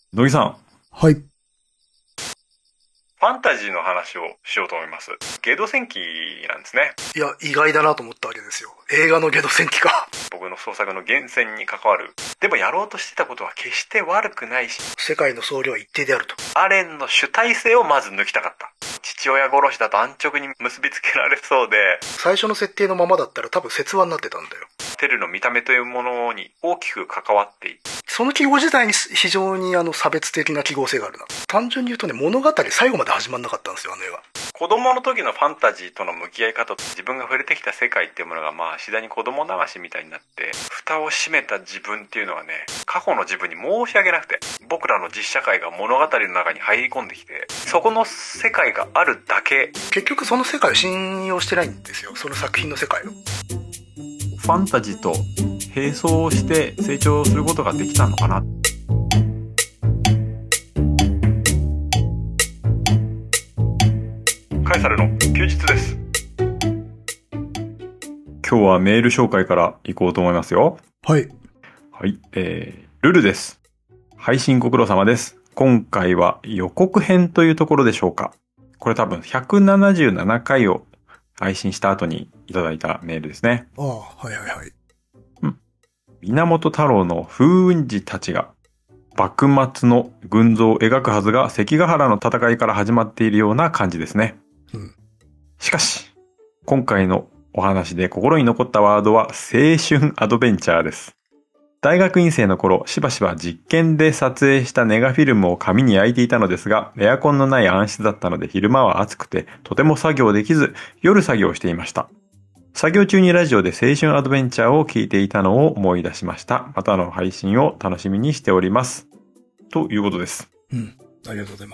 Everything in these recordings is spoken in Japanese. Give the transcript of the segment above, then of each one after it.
野木さん、 はい。 ファンタジーの話をしようと思います。ゲド戦記なんですね。 いや、意外だなと思ったわけですよ。映画のゲド戦記か。 僕の創作の源泉に関わる。でもやろうとしてたことは決して悪くないし、 世界の総量は一定であると。 アレンの主体性をまず抜きたかった。父親殺しだと安直に結びつけられそうで、 最初の設定のままだったら多分説話になってたんだよ。 テルの見た目というものに大きく関わっていて、 その記号自体に非常に差別的な記号性があるな。単純に言うとね、物語最後まで始まんなかったんですよ、あの映画。 子供の時のファンタジーとの向き合い方と自分が触れてきた世界っていうものが次第に子供流しみたいになって、蓋を閉めた自分っていうのはね、過去の自分に申し訳なくて、僕らの実社会が物語の中に入り込んできて、そこの世界があるだけ。 結局その世界を信用してないんですよ、その作品の世界を。 ファンタジーと並走して成長することができたのかな。カエサルの休日です。今日はメール紹介から行こうと思いますよ。 はい。 はい、ルルです。配信ご苦労様です。今回は予告編というところでしょうか。これ多分177回を配信した後にいただいたメールですね。 ああ、はいはいはい。 源太郎の風雲児たちが幕末の群像を描くはずが関ヶ原の戦いから始まっているような感じですね。しかし、今回のお話で心に残ったワードは青春アドベンチャーです。大学院生の頃、しばしば実験で撮影したネガフィルムを紙に焼いていたのですが、エアコンのない暗室だったので昼間は暑くてとても作業できず、夜作業していました。作業中にラジオで青春アドベンチャーを聞いていたのを思い出しました。またの配信を楽しみにしております。ということです。 ありがとうございます。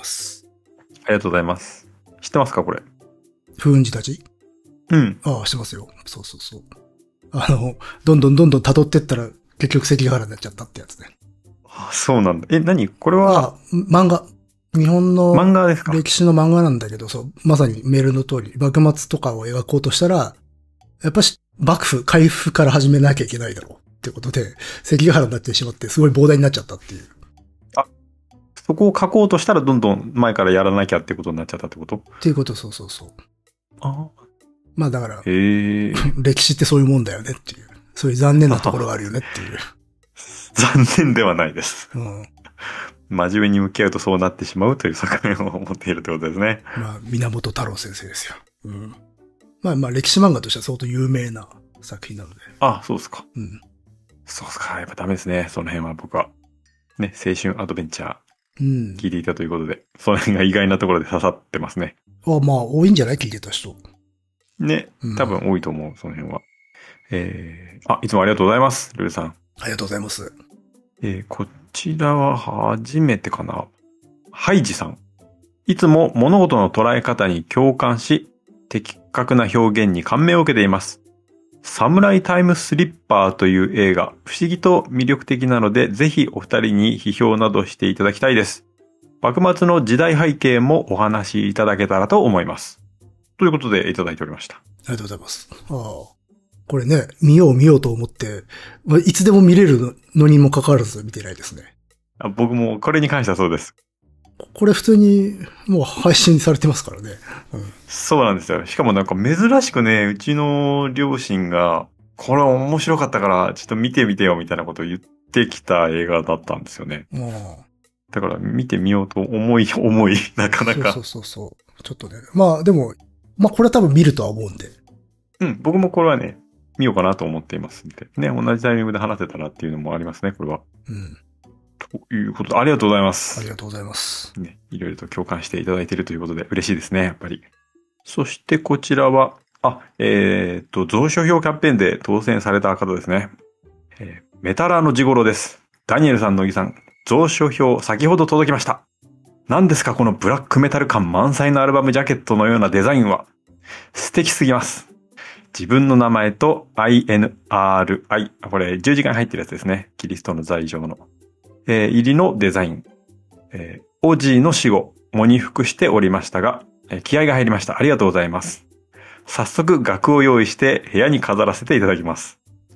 ありがとうございます。知ってますかこれ。 風雲児たち？ああ、してますよ。そうそうそう。どんどん辿ってったら結局関ヶ原になっちゃったってやつね。 あ、そうなんだ。何これは漫画。日本の漫画ですか？ 歴史の漫画なんだけど、そう、まさにメールの通り、幕末とかを描こうとしたら、やっぱし、幕府、海部から始めなきゃいけないだろうってことで、関ヶ原になってしまって、すごい膨大になっちゃったっていう。 あ、そこを書こうとしたらどんどん前からやらなきゃってことになっちゃったってこと？ っていうこと、そうそうそう。 あ、 まあだから、 歴史ってそういうもんだよねっていう。そういう残念なところがあるよねっていう。 残念ではないです。 うん。 真面目に向き合うとそうなってしまうという側面を持っているということですね。 まあ、源太郎先生ですよ。うん。まあ歴史漫画としては相当有名な作品なので。 あ、そうですか。 うん。 そうですか。やっぱダメですね。その辺は僕は。ね、青春アドベンチャー。聞いていたということで、その辺が意外なところで刺さってますね。 まあ、多いんじゃない？聞いてた人。 ね、多分多いと思う、その辺は。いつもありがとうございます、ルルさん。 ありがとうございます。 こちらは初めてかな。ハイジさん。いつも物事の捉え方に共感し、的確な表現に感銘を受けています。サムライタイムスリッパーという映画、不思議と魅力的なので、ぜひお二人に批評などしていただきたいです。幕末の時代背景もお話しいただけたらと思います。ということでいただいておりました。 ありがとうございます。これね、見ようと思って、いつでも見れるのにもかかわらず見てないですね。 僕もこれに関してはそうです。 これ普通にもう配信されてますからね。 そうなんですよ。しかもなんか珍しくね、うちの両親が、これ面白かったからちょっと見てみてよみたいなことを言ってきた映画だったんですよね。だから見てみようと思い、なかなか。 そう。ちょっとね。まあでも、これは多分見るとは思うんで。 僕もこれはね、見ようかなと思っていますんで。ね、同じタイミングで話せたらっていうのもありますね、これは。ということで、ありがとうございます。 ありがとうございます。 ね、いろいろと共感していただいているということで嬉しいですね、やっぱり。そしてこちらは、蔵書票キャンペーンで当選された方ですね。メタラーのジゴロです。ダニエルさん、乃木さん、蔵書票先ほど届きました。何ですかこのブラックメタル感満載のアルバムジャケットのようなデザインは。素敵すぎます。自分の名前と INRI、これ十字架に入ってるやつですね。キリストの罪状の。入りのデザイン。オジーの死後、喪に服しておりましたが、気合が入りました。ありがとうございます。早速額を用意して部屋に飾らせていただきます。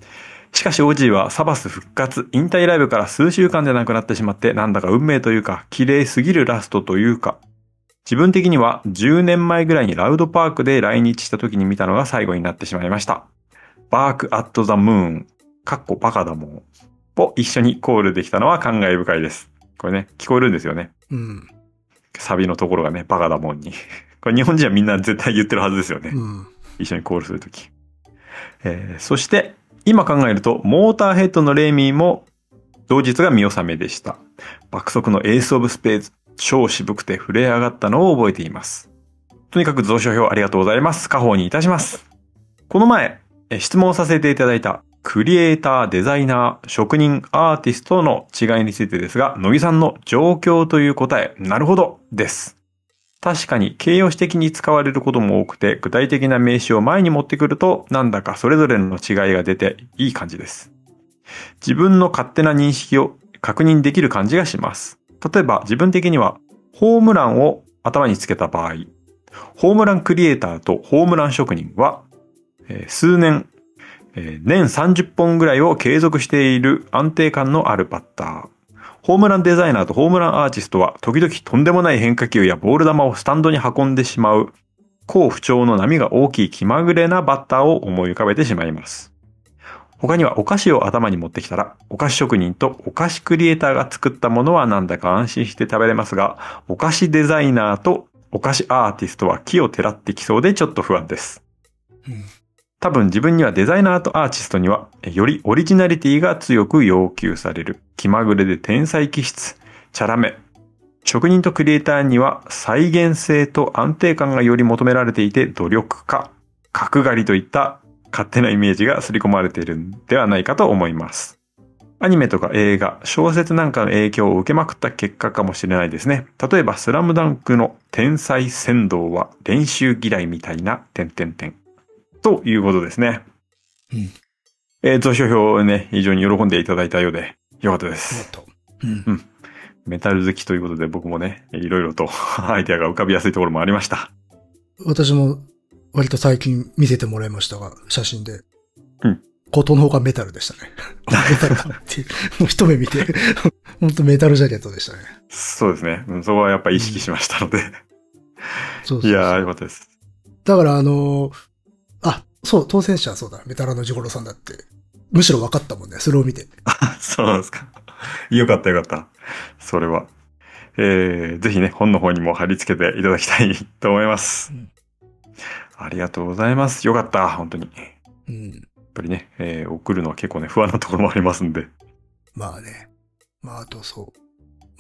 しかしオジーはサバス復活、引退ライブから数週間で亡くなってしまって、なんだか運命というか、綺麗すぎるラストというか、自分的には10年前ぐらいにラウドパークで来日した時に見たのが最後になってしまいました。バークアットザムーン、バカだもんを一緒にコールできたのは感慨深いです。これね、聞こえるんですよね。 うん。 サビのところがね、バカだもんに。これ日本人はみんな絶対言ってるはずですよね。 うん。 一緒にコールするとき。そして、今考えると、モーターヘッドのレイミーも、同日が見納めでした。爆速のエースオブスペーズ、超渋くて震え上がったのを覚えています。とにかく蔵書票ありがとうございます。家宝にいたします。この前、質問させていただいた、クリエイター、デザイナー、職人、アーティストの違いについてですが、乃木さんの状況という答え、なるほど、です。確かに形容詞的に使われることも多くて、具体的な名詞を前に持ってくると、なんだかそれぞれの違いが出ていい感じです。自分の勝手な認識を確認できる感じがします。例えば自分的には、ホームランを頭につけた場合、ホームランクリエイターとホームラン職人は、数年、年30本ぐらいを継続している安定感のあるバッター。ホームランデザイナーとホームランアーティストは時々とんでもない変化球やボール球をスタンドに運んでしまう好不調の波が大きい気まぐれなバッターを思い浮かべてしまいます。他にはお菓子を頭に持ってきたらお菓子職人とお菓子クリエイターが作ったものはなんだか安心して食べれますが、お菓子デザイナーとお菓子アーティストは木をてらってきそうでちょっと不安です。多分自分にはデザイナーとアーティストにはよりオリジナリティが強く要求される気まぐれで天才気質、チャラめ。職人とクリエイターには再現性と安定感がより求められていて努力家、角刈りといった勝手なイメージが刷り込まれているんではないかと思います。アニメとか映画、小説なんかの影響を受けまくった結果かもしれないですね。例えばスラムダンクの天才仙道は練習嫌いみたいなということですね。蔵書票をね、非常に喜んでいただいたようで、よかったです。メタル好きということで僕もね、いろいろとアイデアが浮かびやすいところもありました。 私も割と最近見せてもらいましたが、写真で。ことの方がメタルでしたね。メタルだっていう。もう一目見て、本当メタルジャケットでしたね。 そうですね。そこはやっぱ意識しましたので。いやー、よかったです。 だからそう、当選者はそうだ。メタラのジゴロさんだって。むしろ分かったもんね。それを見て。 そうなんですか。よかったよかった。それは。ぜひね、本の方にも貼り付けていただきたいと思います。ありがとうございます。よかった。本当に。やっぱりね、送るのは結構ね、不安なところもありますんで。 まあね。あとそう。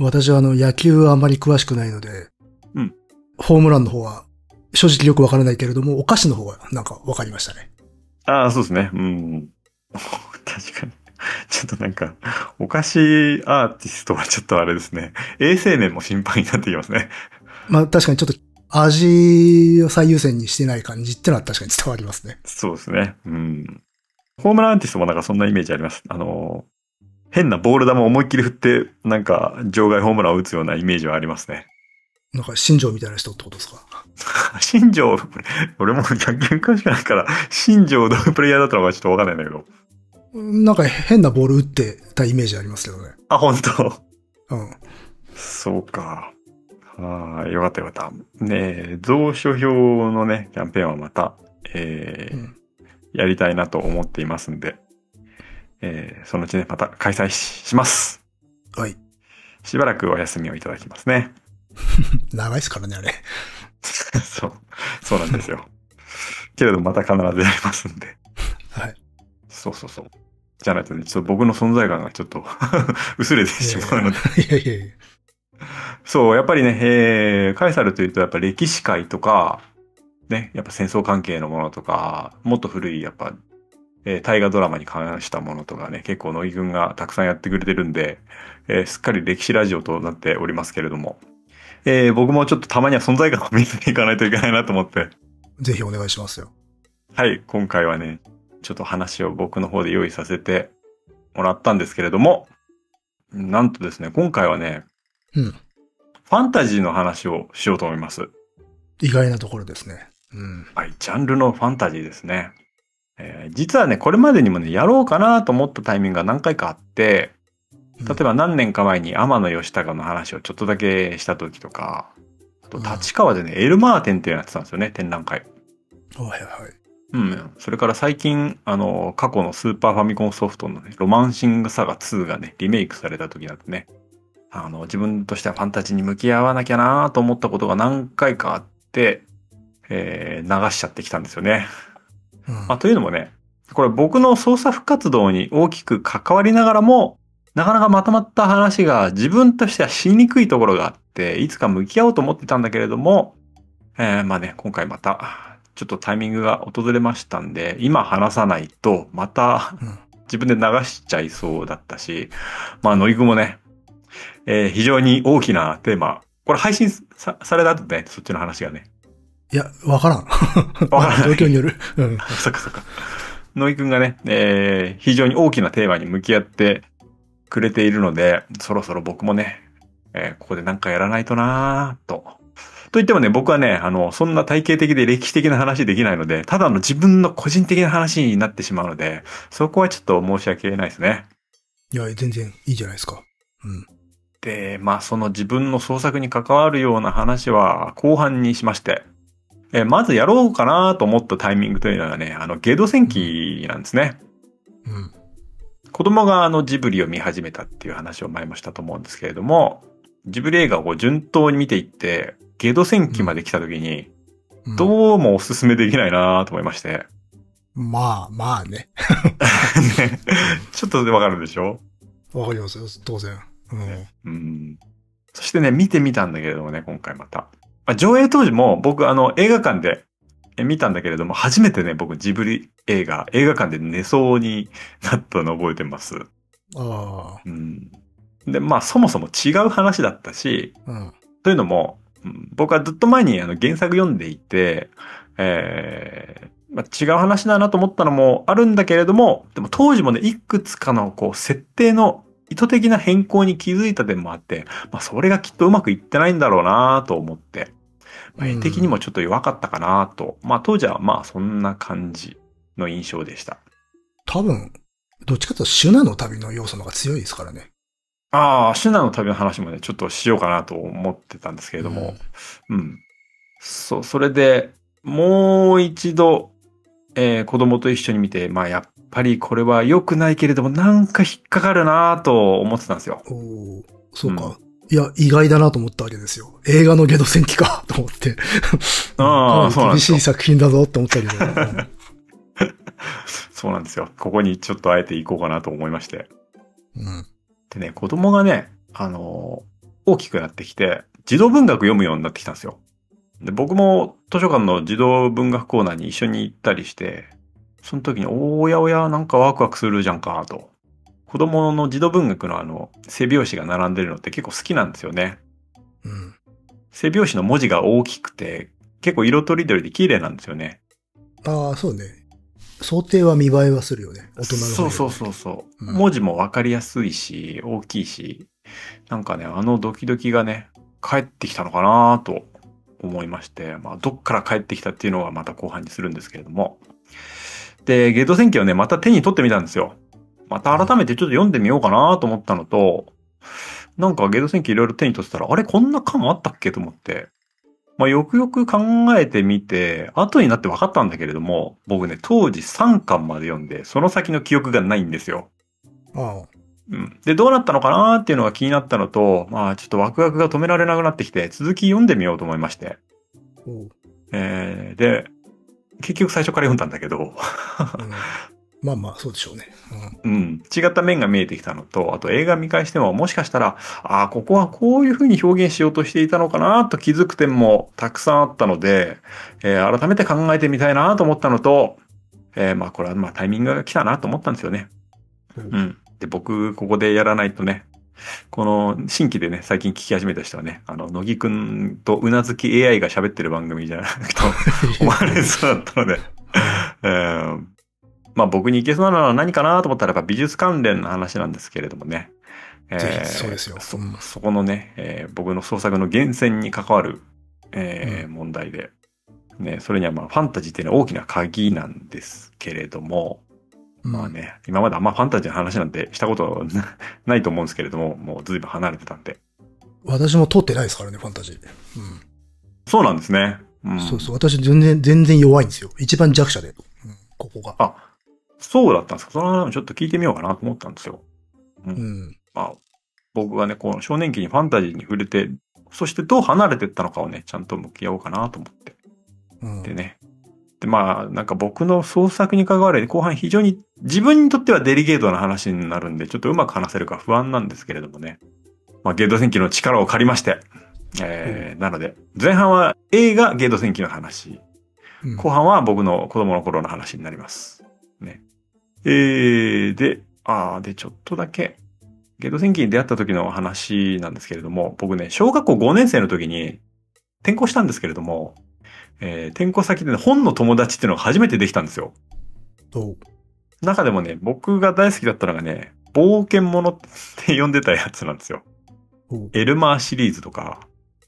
私は野球はあまり詳しくないので、ホームランの方は正直よくわからないけれども、お菓子の方がなんかわかりましたね。 ああ、そうですね。確かに。ちょっとなんか、お菓子アーティストはちょっとあれですね。衛生面も心配になってきますね。 まあ確かにちょっと味を最優先にしてない感じってのは確かに伝わりますね。 そうですね。ホームランアーティストもなんかそんなイメージあります。変なボール球を思いっきり振って、なんか場外ホームランを打つようなイメージはありますね。 なんか新庄みたいな人ってことですか？ 新庄、俺も野球詳しくないから、新庄どういうプレイヤーだったのかちょっとわかんないんだけど。 なんか変なボール打ってたイメージありますけどね。 あ、本当。そうか。よかったよかった。ねえ、蔵書票のね、キャンペーンはまた、やりたいなと思っていますんで、そのうちね、また開催します。 はい。 しばらくお休みをいただきますね。 長いですからね、あれ。 そうなんですよ。けれどまた必ずやりますんで。 はい。 そう。じゃないとね、ちょっと僕の存在感がちょっと薄れてしまうので。 いや。 そう、やっぱりね、カエサルというとやっぱ歴史界とか、ね、やっぱ戦争関係のものとか、もっと古いやっぱ、大河ドラマに関したものとかね、結構乃木くんがたくさんやってくれてるんで、すっかり歴史ラジオとなっておりますけれども、僕もちょっとたまには存在感を見せていかないといけないなと思って。 ぜひお願いしますよ。 はい、今回はね、ちょっと話を僕の方で用意させてもらったんですけれども、なんとですね、今回はね、ファンタジーの話をしようと思います。 意外なところですね。 はい、ジャンルのファンタジーですね。 実はね、これまでにもね、やろうかなと思ったタイミングが何回かあって、例えば何年か前に天野義高の話をちょっとだけした時とか、あと立川でね、エルマー展っていうのやってたんですよね、展覧会。 はいはい。 うん。それから最近、過去のスーパーファミコンソフトのね、ロマンシングサガ2がね、リメイクされた時だとね、自分としてはファンタジーに向き合わなきゃなと思ったことが何回かあって、流しちゃってきたんですよね。というのもね、これ僕の創作活動に大きく関わりながらも、なかなかまとまった話が自分としてはしにくいところがあって、いつか向き合おうと思ってたんだけれども、まあね、今回また、ちょっとタイミングが訪れましたんで、今話さないと、また、自分で流しちゃいそうだったし、まあ、のりくもね、非常に大きなテーマ、これ配信された後ね、そっちの話がね。 いや、わからん。 わからない。 状況による。 そっかそっか。のいくんがね、非常に大きなテーマに向き合ってくれているので、そろそろ僕もね、ここでなんかやらないとなぁと。と言ってもね、僕はね、そんな体系的で歴史的な話できないので、ただの自分の個人的な話になってしまうので、そこはちょっと申し訳ないですね。 いや、全然いいじゃないですか。 で、まあ、その自分の創作に関わるような話は後半にしまして、まずやろうかなと思ったタイミングというのはね、ゲド戦記なんですね。子供がジブリを見始めたっていう話を前もしたと思うんですけれども、ジブリ映画を順当に見ていって、ゲド戦記まで来た時に、どうもおすすめできないなと思いまして。 まあね。 ね、ちょっとわかるでしょ？ わかりますよ、当然。 そしてね、見てみたんだけれどもね、今回また。上映当時も僕映画館で見たんだけれども、初めてね、僕ジブリ映画館で寝そうになったのを覚えてます。で、まあそもそも違う話だったし、というのも、僕はずっと前に原作読んでいて、違う話だなと思ったのもあるんだけれども、でも当時もね、いくつかの設定の意図的な変更に気づいた点もあって、それがきっとうまくいってないんだろうなと思って、絵的にもちょっと弱かったかなと。当時はそんな感じの印象でした。 多分、どっちかというとシュナの旅の要素の方が強いですからね。 シュナの旅の話もね、ちょっとしようかなと思ってたんですけれども。それで、もう一度、子供と一緒に見て、やっぱりこれは良くないけれども、なんか引っかかるなと思ってたんですよ。 そうか。いや、意外だなと思ったわけですよ。映画のゲド戦記かと思って。 そうなんですよ。 厳しい作品だぞって思ったけど。 そうなんですよ。ここにちょっとあえて行こうかなと思いまして。でね、子供がね、大きくなってきて、児童文学読むようになってきたんですよ。で、僕も図書館の児童文学コーナーに一緒に行ったりして、その時に、おやおや、なんかワクワクするじゃんか、と。子供の児童文学の背表紙が並んでるのって結構好きなんですよね。背表紙の文字が大きくて、結構色とりどりで綺麗なんですよね。 そうね。想定は見栄えはするよね。大人の方が、ね。 そう。文字もわかりやすいし、大きいし、なんかね、ドキドキがね、帰ってきたのかなと思いまして、どっから帰ってきたっていうのはまた後半にするんですけれども。で、ゲド戦記をね、また手に取ってみたんですよ。また改めてちょっと読んでみようかなと思ったのと、なんかゲド戦記いろいろ手に取ってたら、あれこんな感あったっけと思って、よくよく考えてみて、後になって分かったんだけれども、僕ね、当時3巻まで読んで、その先の記憶がないんですよ。で、どうなったのかなっていうのが気になったのと、ちょっとワクワクが止められなくなってきて、続き読んでみようと思いまして。で、結局最初から読んだんだけど、 そうでしょうね。 違った面が見えてきたのと、あと映画見返してももしかしたら、ここはこういう風に表現しようとしていたのかなと気づく点もたくさんあったので、改めて考えてみたいなと思ったのと、これはタイミングが来たなと思ったんですよね。で、僕、ここでやらないとね、この新規でね、最近聞き始めた人はね、乃木くんとうなずき AI が喋ってる番組じゃなくと思われそうだったので、僕に行けそうなのは何かなと思ったらやっぱ美術関連の話なんですけれどもね。 そうですよ。 そこのね、僕の創作の源泉に関わる、問題で、 ね、それにはまあファンタジーっていうのは大きな鍵なんですけれども、まあね、今まであんまファンタジーの話なんてしたことないと思うんですけれども、もうずいぶん離れてたんで。 私も通ってないですからね、ファンタジー。 そうなんですね。 そうそう。私全然弱いんですよ。一番弱者で。ここが。 あ、そうだったんですか。その話もちょっと聞いてみようかなと思ったんですよ。まあ、僕がね、この少年期にファンタジーに触れて、そしてどう離れていったのかをね、ちゃんと向き合おうかなと思って。でね。で、まあ、なんか僕の創作に関わる後半非常に自分にとってはデリケートな話になるんで、ちょっとうまく話せるか不安なんですけれどもね。まあ、ゲート戦記の力を借りまして、なので、前半は映画ゲート戦記の話。後半は僕の子供の頃の話になります。ね。で、ちょっとだけ、ゲート戦記に出会った時の話なんですけれども、僕ね、小学校5年生の時に転校したんですけれども、転校先で、ね、本の友達っていうのが初めてできたんですよ。中でもね、僕が大好きだったのがね、冒険者って呼んでたやつなんですよ。エルマーシリーズとか、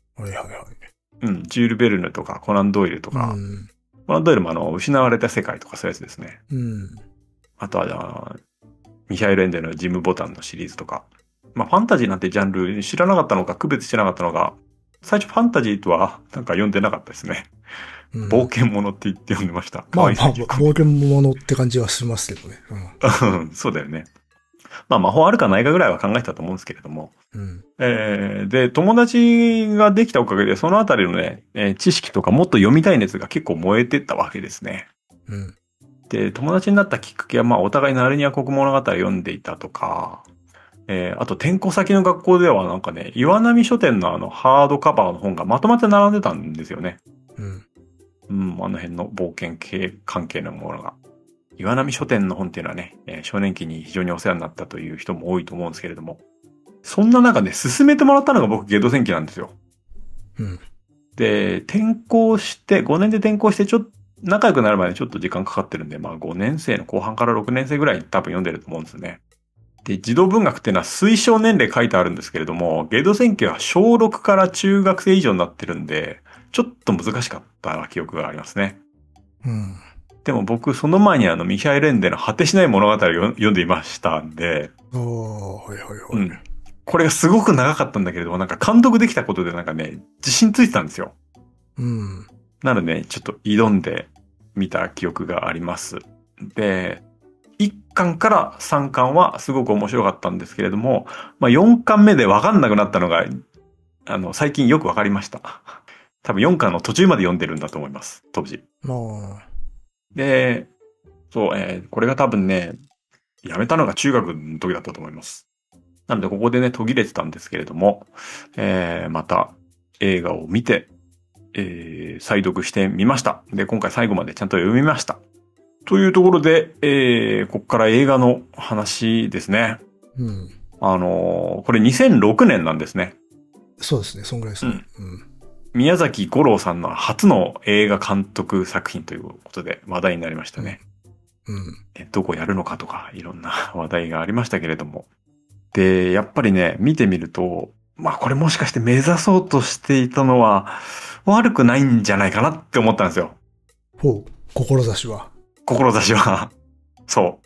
ジュール・ベルヌとか、コナン・ドイルとか、コナン・ドイルも失われた世界とかそういうやつですね。あとは、ミヒャエル・エンデルのジム・ボタンのシリーズとか。まあ、ファンタジーなんてジャンル知らなかったのか、区別してなかったのが、最初ファンタジーとはなんか読んでなかったですね。冒険者って言って読んでました。 まあ、冒険者って感じはしますけどね。 そうだよね。まあ、魔法あるかないかぐらいは考えてたと思うんですけれども。で、友達ができたおかげで、そのあたりのね、知識とかもっと読みたい熱が結構燃えてったわけですね。で、友達になったきっかけは、まあ、お互いナルニア国物語を読んでいたとか、あと、転校先の学校ではなんかね、岩波書店のハードカバーの本がまとまって並んでたんですよね。あの辺の冒険系関係のものが。岩波書店の本っていうのはね、少年期に非常にお世話になったという人も多いと思うんですけれども、そんな中で勧めてもらったのが僕、ゲド戦記なんですよ。で、転校して、5年で転校してちょっと、仲良くなるまでちょっと時間かかってるんで、まあ5年生の後半から6年生ぐらい多分読んでると思うんですよね。で、児童文学っていうのは推奨年齢書いてあるんですけれども、ゲド戦記は小6から中学生以上になってるんで、ちょっと難しかった記憶がありますね。でも僕、その前にミヒャエル・エンデの果てしない物語を読んでいましたんで、これがすごく長かったんだけれども、なんか監督できたことでなんかね、自信ついてたんですよ。なのでね、ちょっと挑んでみた記憶があります。で、1巻から3巻はすごく面白かったんですけれども、まあ4巻目でわかんなくなったのが、最近よくわかりました。多分4巻の途中まで読んでるんだと思います、当時。で、そう、これが多分ね、やめたのが中学の時だったと思います。なのでここでね、途切れてたんですけれども、また映画を見て、再読してみました。で、今回最後までちゃんと読みました。というところで、ここから映画の話ですね。これ2006年なんですね。 そうですね、そんぐらいですね。 宮崎五郎さんの初の映画監督作品ということで話題になりましたね。どこやるのかとかいろんな話題がありましたけれども。で、やっぱりね、見てみると、まあこれもしかして目指そうとしていたのは悪くないんじゃないかなって思ったんですよ。 志は。 そう。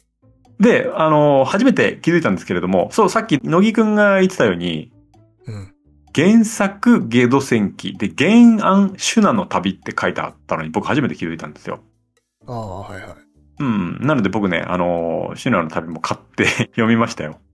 で、初めて気づいたんですけれども、そう、さっき乃木くんが言ってたように、原作ゲド戦記で原案シュナの旅って書いてあったのに僕初めて気づいたんですよ。なので僕ね、シュナの旅も買って読みましたよ。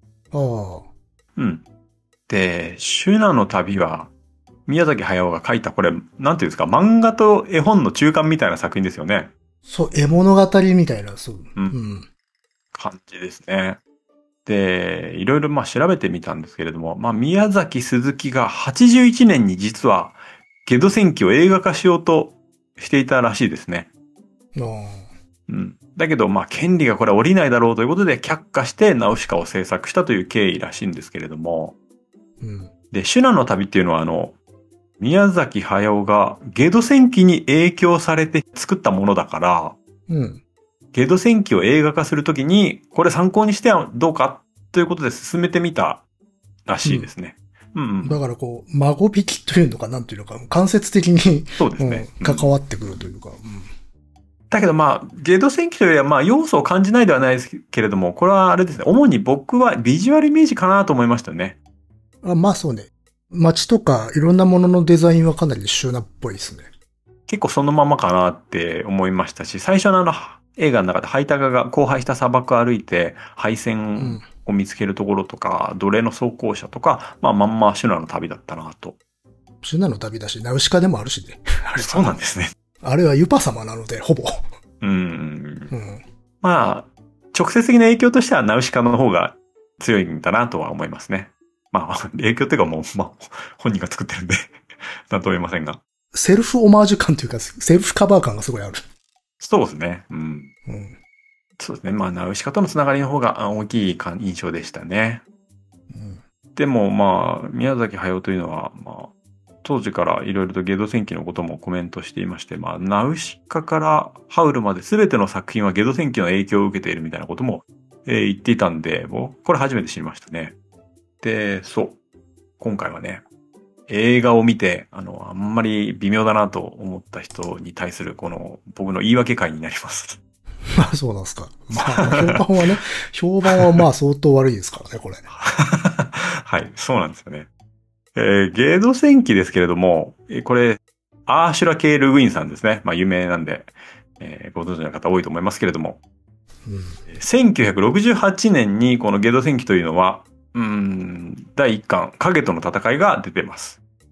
で、シュナの旅は宮崎駿が書いたこれ、なんていうんですか、漫画と絵本の中間みたいな作品ですよね。 そう、絵物語みたいな、 感じですね。で、いろいろまあ調べてみたんですけれども、まあ宮崎鈴木が81年に実はゲド戦記を映画化しようとしていたらしいですね。だけどまあ権利がこれ降りないだろうということで却下してナウシカを制作したという経緯らしいんですけれども。で、シュナの旅っていうのは宮崎駿がゲド戦記に影響されて作ったものだから、ゲド戦記を映画化するときに、これ参考にしてはどうかということで進めてみたらしいですね。 うん。 だからこう、孫引きというのかなんていうのか、間接的に、 そうですね。 関わってくるというか。 だけどまあ、ゲド戦記というよりはまあ要素を感じないではないですけれども、これはあれですね。主に僕はビジュアルイメージかなと思いましたよね。 まあそうね。街とかいろんなもののデザインはかなりシューナっぽいですね。 結構そのままかなって思いましたし、最初の映画の中でハイタカが荒廃した砂漠を歩いて廃線を見つけるところとか、奴隷の装甲車とか、まあまんまシュナの旅だったなと。 シュナの旅だし、ナウシカでもあるしね。 そうなんですね。 あれはユパ様なので、ほぼ。 まあ、直接的な影響としてはナウシカの方が強いんだなとは思いますね。まあ、影響っていうかもう、まあ、本人が作ってるんでなんとも言えませんが。 セルフオマージュ感というか、セルフカバー感がすごいある。 そうですね。そうですね。まあ、ナウシカとのつながりの方が大きい印象でしたね。でも、まあ、宮崎駿というのは、まあ、当時からいろいろとゲド戦記のこともコメントしていまして、まあ、ナウシカからハウルまで全ての作品はゲド戦記の影響を受けているみたいなことも、言っていたんで、これ初めて知りましたね。で、そう。今回はね、映画を見て、あんまり微妙だなと思った人に対するこの僕の言い訳会になります。 まあそうなんですか。まあ評判はまあ相当悪いですからね、これ。 はい、そうなんですよね。ゲド戦記ですけれども、これ、アーシュラ・ケール・ウィンさんですね。まあ有名なんで、ご存知の方多いと思いますけれども、1968年にこのゲド戦記というのは、第1巻、影との戦いが出てます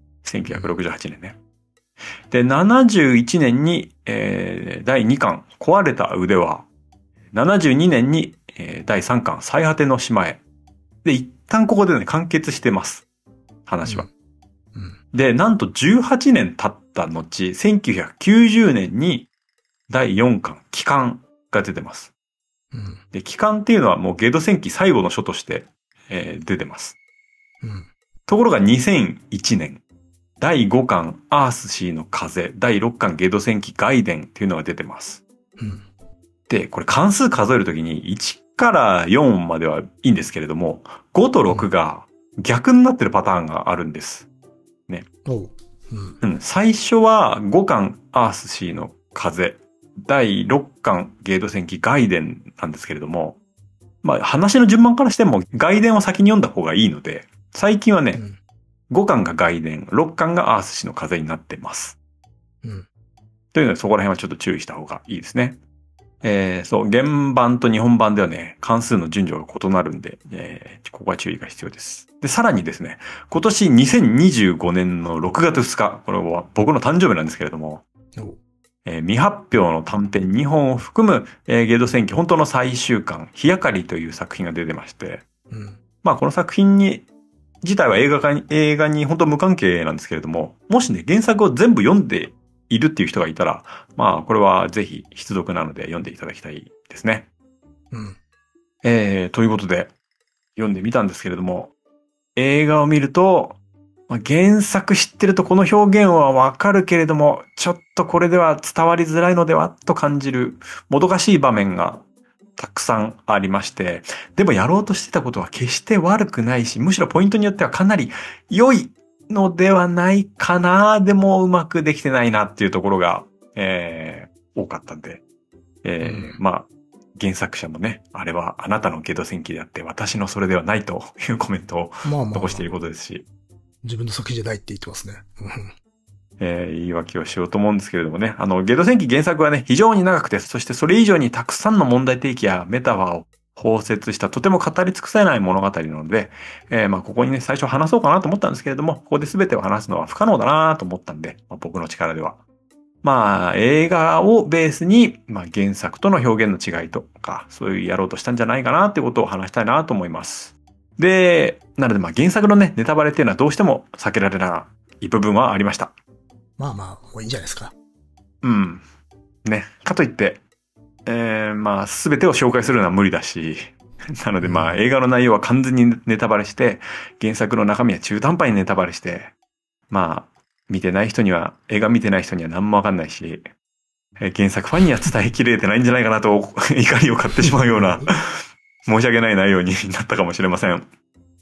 。1968年ね。で、71年に、第2巻、壊れた腕は、72年に、第3巻、最果ての島へ。で、一旦ここでね、完結してます。話は。で、なんと18年経った後、1990年に、第4巻、帰還が出てます。で、帰還っていうのはもうゲド戦記最後の書として、出てます。ところが2001年、第5巻アースシーの風、第6巻ゲド戦記外伝っていうのが出てます。で、これ関数数えるときに1から4まではいいんですけれども、5と6が逆になってるパターンがあるんです。ね。最初は5巻アースシーの風、第6巻ゲード戦記外伝なんですけれども、まあ話の順番からしても外伝を先に読んだ方がいいので、最近はね、5巻が外伝、6巻がアースシーの風になってます。というのでそこら辺はちょっと注意した方がいいですね。そう、原版と日本版ではね、関数の順序が異なるんで、ここは注意が必要です。で、さらにですね、今年2025年の6月2日、これは僕の誕生日なんですけれども、未発表の短編2本を含む、ゲド戦記本当の最終巻、日明かりという作品が出てまして、まあこの作品自体は映画に本当無関係なんですけれども、もしね、原作を全部読んでいるっていう人がいたら、まあこれはぜひ必読なので読んでいただきたいですね。ということで、読んでみたんですけれども、映画を見ると、原作知ってるとこの表現はわかるけれども、ちょっとこれでは伝わりづらいのではと感じるもどかしい場面がたくさんありまして、でもやろうとしてたことは決して悪くないし、むしろポイントによってはかなり良いのではないかな。でもうまくできてないなっていうところが、多かったんで、まあ、原作者もね、あれはあなたのゲド戦記であって私のそれではないというコメントを残していることですし。 自分の作品じゃないって言ってますね。 言い訳をしようと思うんですけれどもね。ゲド戦記原作はね、非常に長くて、そしてそれ以上にたくさんの問題提起やメタファーを包摂したとても語り尽くせない物語なので、まあここにね、最初話そうかなと思ったんですけれども、ここで全てを話すのは不可能だなと思ったんで、僕の力では。まあ映画をベースに、まあ原作との表現の違いとか、そういうやろうとしたんじゃないかなってことを話したいなと思います。で、なのでまあ原作のね、ネタバレっていうのはどうしても避けられない部分はありました。 まあまあ、もういいんじゃないですか。 ね。かといって、まあ、すべてを紹介するのは無理だし、なのでまあ、映画の内容は完全にネタバレして、原作の中身は中途半端にネタバレして、まあ、映画見てない人には何もわかんないし、原作ファンには伝えきれてないんじゃないかなと、怒りを買ってしまうような、申し訳ない内容になったかもしれません。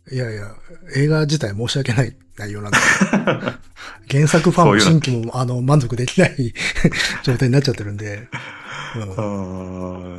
いやいや、映画自体申し訳ない内容なんで。原作ファンも新規も満足できない状態になっちゃってるんで、うん、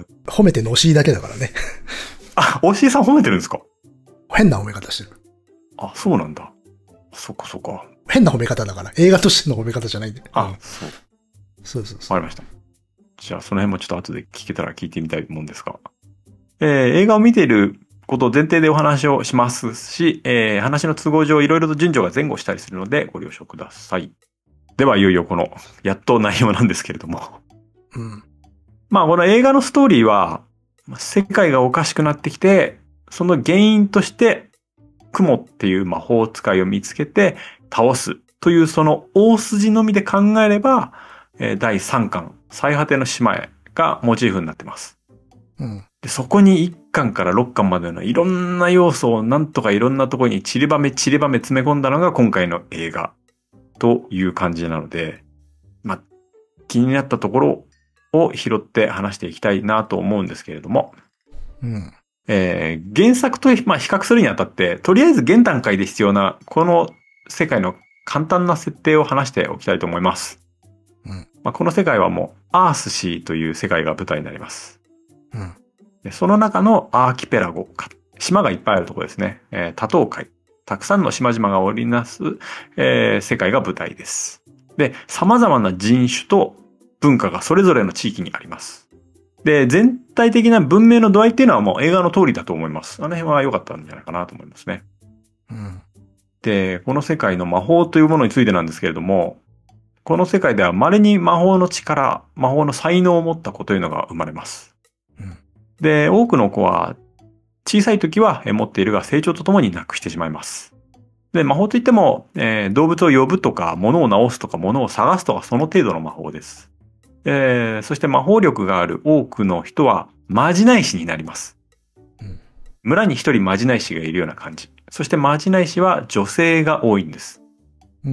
褒めてのしいだけだからね。 あ、おしいさん褒めてるんですか？ 変な褒め方してる。 あ、そうなんだ。そっかそっか。 変な褒め方だから、映画としての褒め方じゃないんで。 あ、そう。 そうそうそう。 わかりました。じゃあその辺もちょっと後で聞けたら聞いてみたいと思うんですが。映画を見ていることを前提でお話をしますし、話の都合上いろいろと順序が前後したりするのでご了承ください。ではいよいよこの、やっと内容なんですけれども。 うん。 まあこの映画のストーリーは、世界がおかしくなってきて、その原因として、雲っていう魔法使いを見つけて倒すというその大筋のみで考えれば、第3巻、最果ての島へがモチーフになってます。 うん。 でそこに1巻から6巻までのいろんな要素をなんとかいろんなところに散りばめ詰め込んだのが今回の映画という感じなので、まあ、気になったところを拾って話していきたいなと思うんですけれども、 うん。 原作と比較するにあたって、とりあえず現段階で必要なこの世界の簡単な設定を話しておきたいと思います。 うん。 この世界はもうアースシーという世界が舞台になります。 うん。 でその中のアーキペラゴ、島がいっぱいあるところですね。多島海。たくさんの島々が織りなす、世界が舞台です。で、様々な人種と文化がそれぞれの地域にあります。で、全体的な文明の度合いっていうのはもう映画の通りだと思います。あの辺は良かったんじゃないかなと思いますね。 うん。 で、この世界の魔法というものについてなんですけれども、この世界では稀に魔法の力、魔法の才能を持った子というのが生まれます。 うん。 で、多くの子は小さい時は持っているが成長とともになくしてしまいます。で、魔法といっても、動物を呼ぶとか、物を治すとか、物を探すとか、その程度の魔法です。そして魔法力がある多くの人は、まじない師になります。 うん、 村に一人まじない師がいるような感じ。そしてまじない師は女性が多いんです。 うん、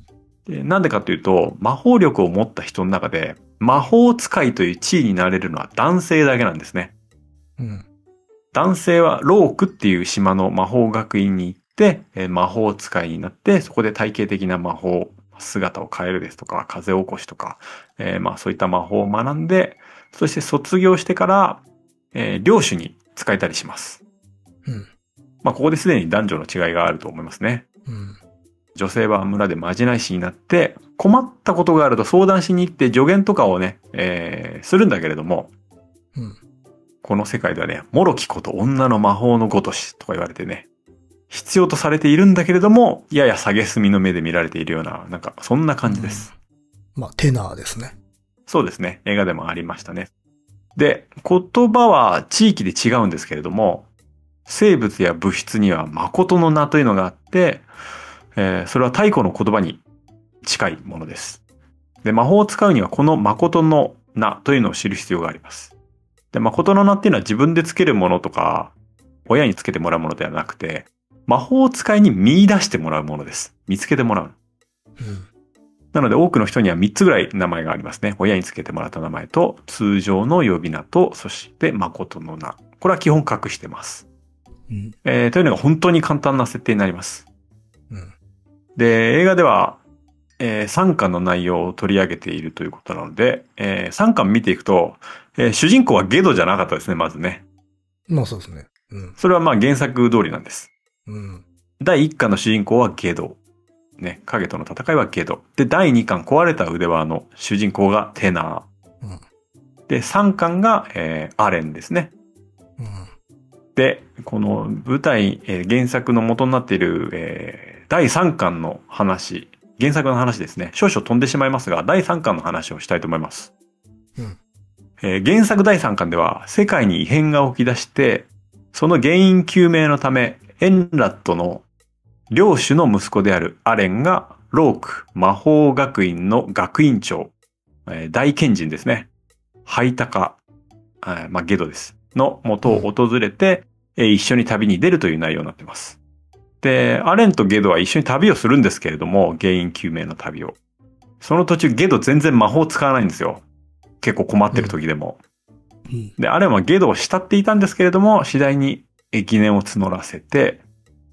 で、なんでかというと、魔法力を持った人の中で、魔法使いという地位になれるのは男性だけなんですね。 うん、 男性はロークっていう島の魔法学院に行って、魔法使いになって、そこで体系的な魔法、姿を変えるですとか、風起こしとか、そういった魔法を学んで、そして卒業してから、領主に使えたりします。 うん、 ここですでに男女の違いがあると思いますね。 うん、 女性は村でまじない師になって、困ったことがあると相談しに行って助言とかをね、するんだけれども、 うん、 この世界ではね、もろきこと女の魔法のごとしとか言われてね、必要とされているんだけれども、やや下げすみの目で見られているような、なんかそんな感じです。 テナーですね。 そうですね。映画でもありましたね。で、言葉は地域で違うんですけれども、生物や物質には誠の名というのがあって、それは太古の言葉に近いものです。で、魔法を使うにはこの誠の名というのを知る必要があります。で、誠の名っていうのは自分でつけるものとか、親につけてもらうものではなくて、魔法使いに見出してもらうものです。見つけてもらう。 うん、 なので多くの人には3つぐらい名前がありますね。親につけてもらった名前と、通常の呼び名と、そして誠の名。これは基本隠してます。 うん、 というのが本当に簡単な設定になります。 うん、 で、映画では、3巻の内容を取り上げているということなので、3巻見ていくと、主人公はゲドじゃなかったですね、まずね。 そうですね。うん。 それは原作通りなんです。 うん。 第1巻の主人公はゲド。ね、影との戦いはゲド。で、第2巻壊れた腕輪の主人公がテナー。 うん、 で、3巻が、アレンですね。 うん、 で、この舞台、原作の元になっている、第3巻の話、原作の話ですね。少々飛んでしまいますが、第3巻の話をしたいと思います。 うん、 原作第3巻では世界に異変が起き出して、その原因究明のため、エンラットの領主の息子であるアレンがローク魔法学院の学院長、大賢人ですね。ハイタカ、ゲドです。の元を訪れて、一緒に旅に出るという内容になっています。で、アレンとゲドは一緒に旅をするんですけれども、原因究明の旅を。その途中ゲド全然魔法を使わないんですよ。結構困ってる時でも。 うん、 で、アレンはゲドを慕っていたんですけれども、次第に疑念を募らせて、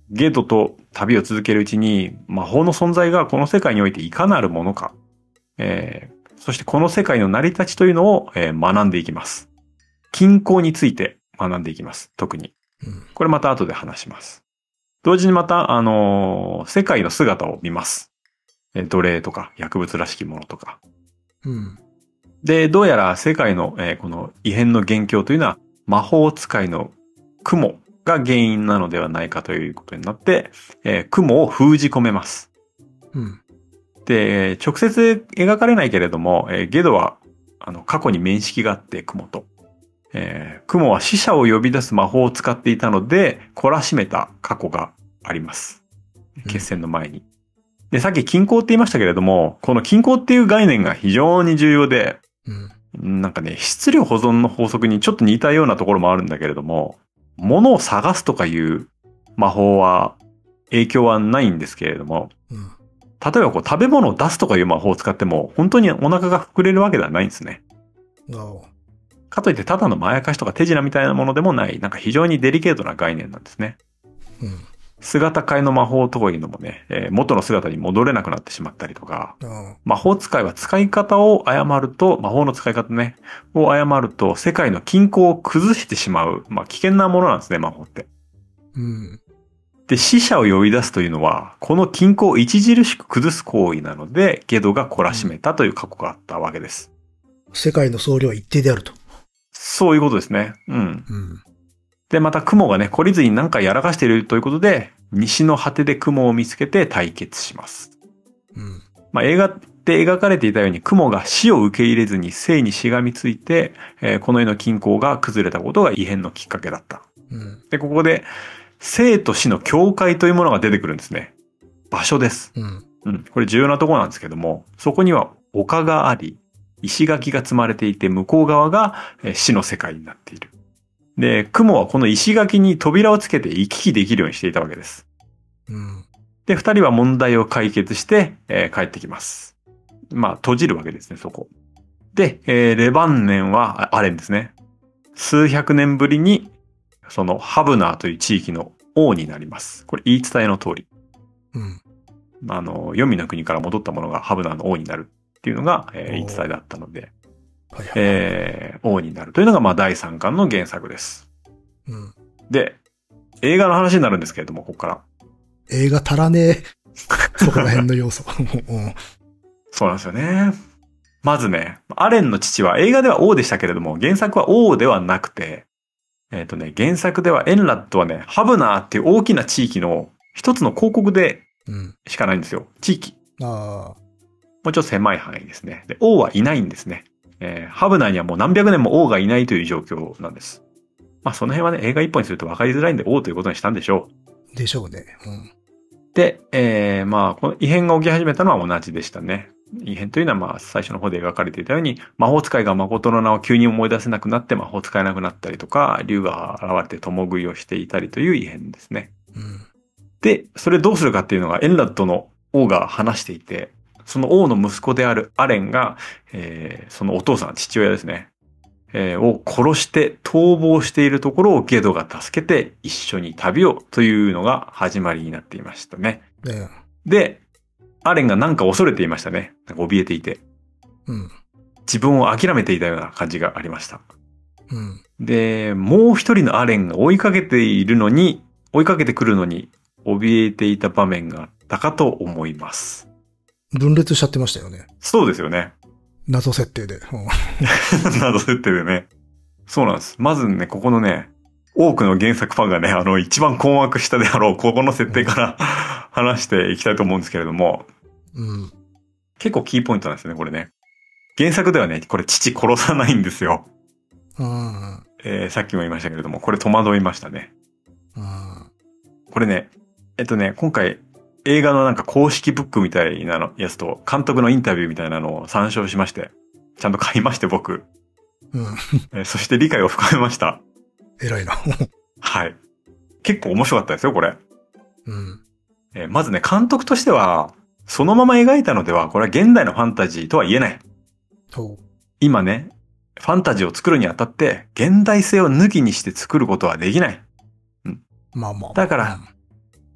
ゲドと旅を続けるうちに、魔法の存在がこの世界においていかなるものか、そしてこの世界の成り立ちというのを、学んでいきます。均衡について学んでいきます。特に。これまた後で話します。同時にまた、世界の姿を見ます。奴隷とか薬物らしきものとか。で、どうやら世界の、この異変の元凶というのは魔法使いの雲が原因なのではないかということになって、雲を封じ込めます。で、直接描かれないけれども、ゲドは過去に面識があって雲と。雲は死者を呼び出す魔法を使っていたので、懲らしめた過去があります。決戦の前に。で、さっき均衡って言いましたけれども、この均衡っていう概念が非常に重要で、なんかね、質量保存の法則にちょっと似たようなところもあるんだけれども、物を探すとかいう魔法は影響はないんですけれども、例えばこう食べ物を出すとかいう魔法を使っても、本当にお腹が膨れるわけではないんですね。かといってただのまやかしとか手品みたいなものでもない、なんか非常にデリケートな概念なんですね。姿変えの魔法というのもね、元の姿に戻れなくなってしまったりとか、魔法使いは使い方を誤ると、魔法の使い方ね、を誤ると世界の均衡を崩してしまう、危険なものなんですね、魔法って。で、死者を呼び出すというのは、この均衡を著しく崩す行為なので、ゲドが懲らしめたという過去があったわけです。 世界の総量は一定であると。 そういうことですね。で、また雲がね、懲りずに何かやらかしているということで、西の果てで雲を見つけて対決します。映画で描かれていたように雲が死を受け入れずに生にしがみついて、この世の均衡が崩れたことが異変のきっかけだった。で、ここで、生と死の境界というものが出てくるんですね。場所です。これ重要なところなんですけども、そこには丘があり、石垣が積まれていて、向こう側が死の世界になっている。で、雲はこの石垣に扉をつけて行き来できるようにしていたわけです。で、二人は問題を解決して、帰ってきます。閉じるわけですね、そこ。で、レバンネンは、アレンですね。数百年ぶりに、そのハブナーという地域の王になります。これ言い伝えの通り。黄泉の国から戻ったものがハブナーの王になるっていうのが、言い伝えだったので、王になるというのが第3巻の原作です。で、映画の話になるんですけれども、ここから。 映画足らねえ。そこら辺の要素。 そうなんですよね。まずね、アレンの父は映画では王でしたけれども、原作は王ではなくて、原作ではエンラッドはね、ハブナーっていう大きな地域の一つの広告でしかないんですよ。地域。もうちょっと狭い範囲ですね。で、王はいないんですね。ハブナーにはもう何百年も王がいないという状況なんです。その辺はね、映画一本にすると分かりづらいんで王ということにしたんでしょう。でしょうね。 で、この異変が起き始めたのは同じでしたね。異変というのは最初の方で描かれていたように、魔法使いが誠の名を急に思い出せなくなって魔法使えなくなったりとか、竜が現れて共食いをしていたりという異変ですね。で、それどうするかっていうのがエンラッドの王が話していて、その王の息子であるアレンが、そのお父さん、父親ですね、を殺して逃亡しているところをゲドが助けて一緒に旅をというのが始まりになっていましたね。で、アレンがなんか恐れていましたね。なんか怯えていて。自分を諦めていたような感じがありました。で、もう一人のアレンが追いかけてくるのに怯えていた場面があったかと思います。 分裂しちゃってましたよね。 そうですよね。 謎設定で。 謎設定でね。そうなんです。まずね、ここのね、多くの原作ファンがね、一番困惑したであろう、ここの設定から話していきたいと思うんですけれども。結構キーポイントなんですね、これね。原作ではね、これ父殺さないんですよ。さっきも言いましたけれども、これ戸惑いましたね。これね、今回、映画のなんか公式ブックみたいなやつと、監督のインタビューみたいなのを参照しまして、ちゃんと買いまして、僕。そして理解を深めました。 偉いな。 はい。結構面白かったですよ、これ。まずね、監督としては、そのまま描いたのでは、これは現代のファンタジーとは言えない。今ね、ファンタジーを作るにあたって、現代性を抜きにして作ることはできない。だから、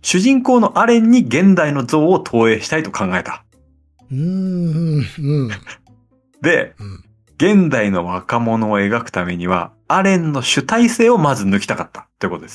主人公のアレンに現代の像を投影したいと考えた。で、現代の若者を描くためには、アレンの主体性をまず抜きたかったということです。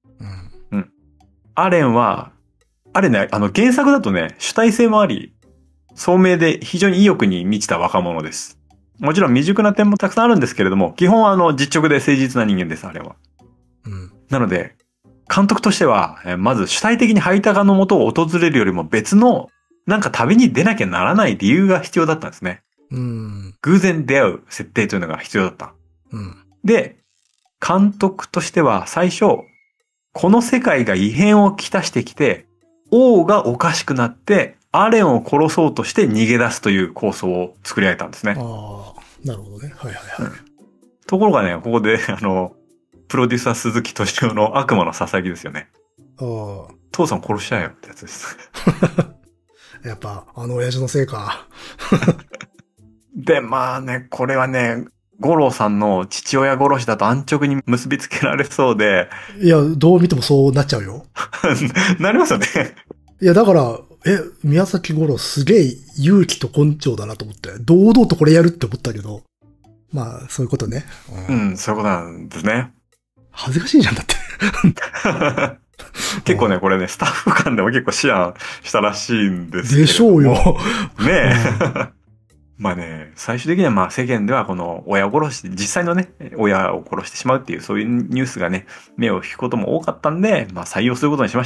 アレンね、原作だとね、主体性もあり、聡明で非常に意欲に満ちた若者です。もちろん未熟な点もたくさんあるんですけれども、基本は実直で誠実な人間です、アレンは。なので、監督としては、まず主体的にハイタカの元を訪れるよりも別の、なんか旅に出なきゃならない理由が必要だったんですね。偶然出会う設定というのが必要だった。で、監督としては最初、この世界が異変をきたしてきて、王がおかしくなって、アレンを殺そうとして逃げ出すという構想を作り上げたんですね。 ああ、なるほどね。はいはいはい。 ところがね、ここで、プロデューサー鈴木敏夫の悪魔のささやきですよね。父さん殺しちゃえよってやつです。 やっぱ、親父のせいか。 で、まあね、これはね、五郎さんの父親殺しだと安直に結びつけられそうで。 いや、どう見てもそうなっちゃうよ。 なりますよね。 いや、だから、宮崎五郎すげえ勇気と根性だなと思って、堂々とこれやるって思ったけど、まあ、そういうことね。 そういうことなんですね。 恥ずかしいじゃん、だって。 結構ね、これね、スタッフ間でも結構思案したらしいんですけど。 でしょうよ。 ねえ。まあね、最終的にはまあ世間ではこの親を殺して、実際のね、親を殺してしまうっていうそういうニュースがね、目を引くことも多かったんで、まあ採用することにしました。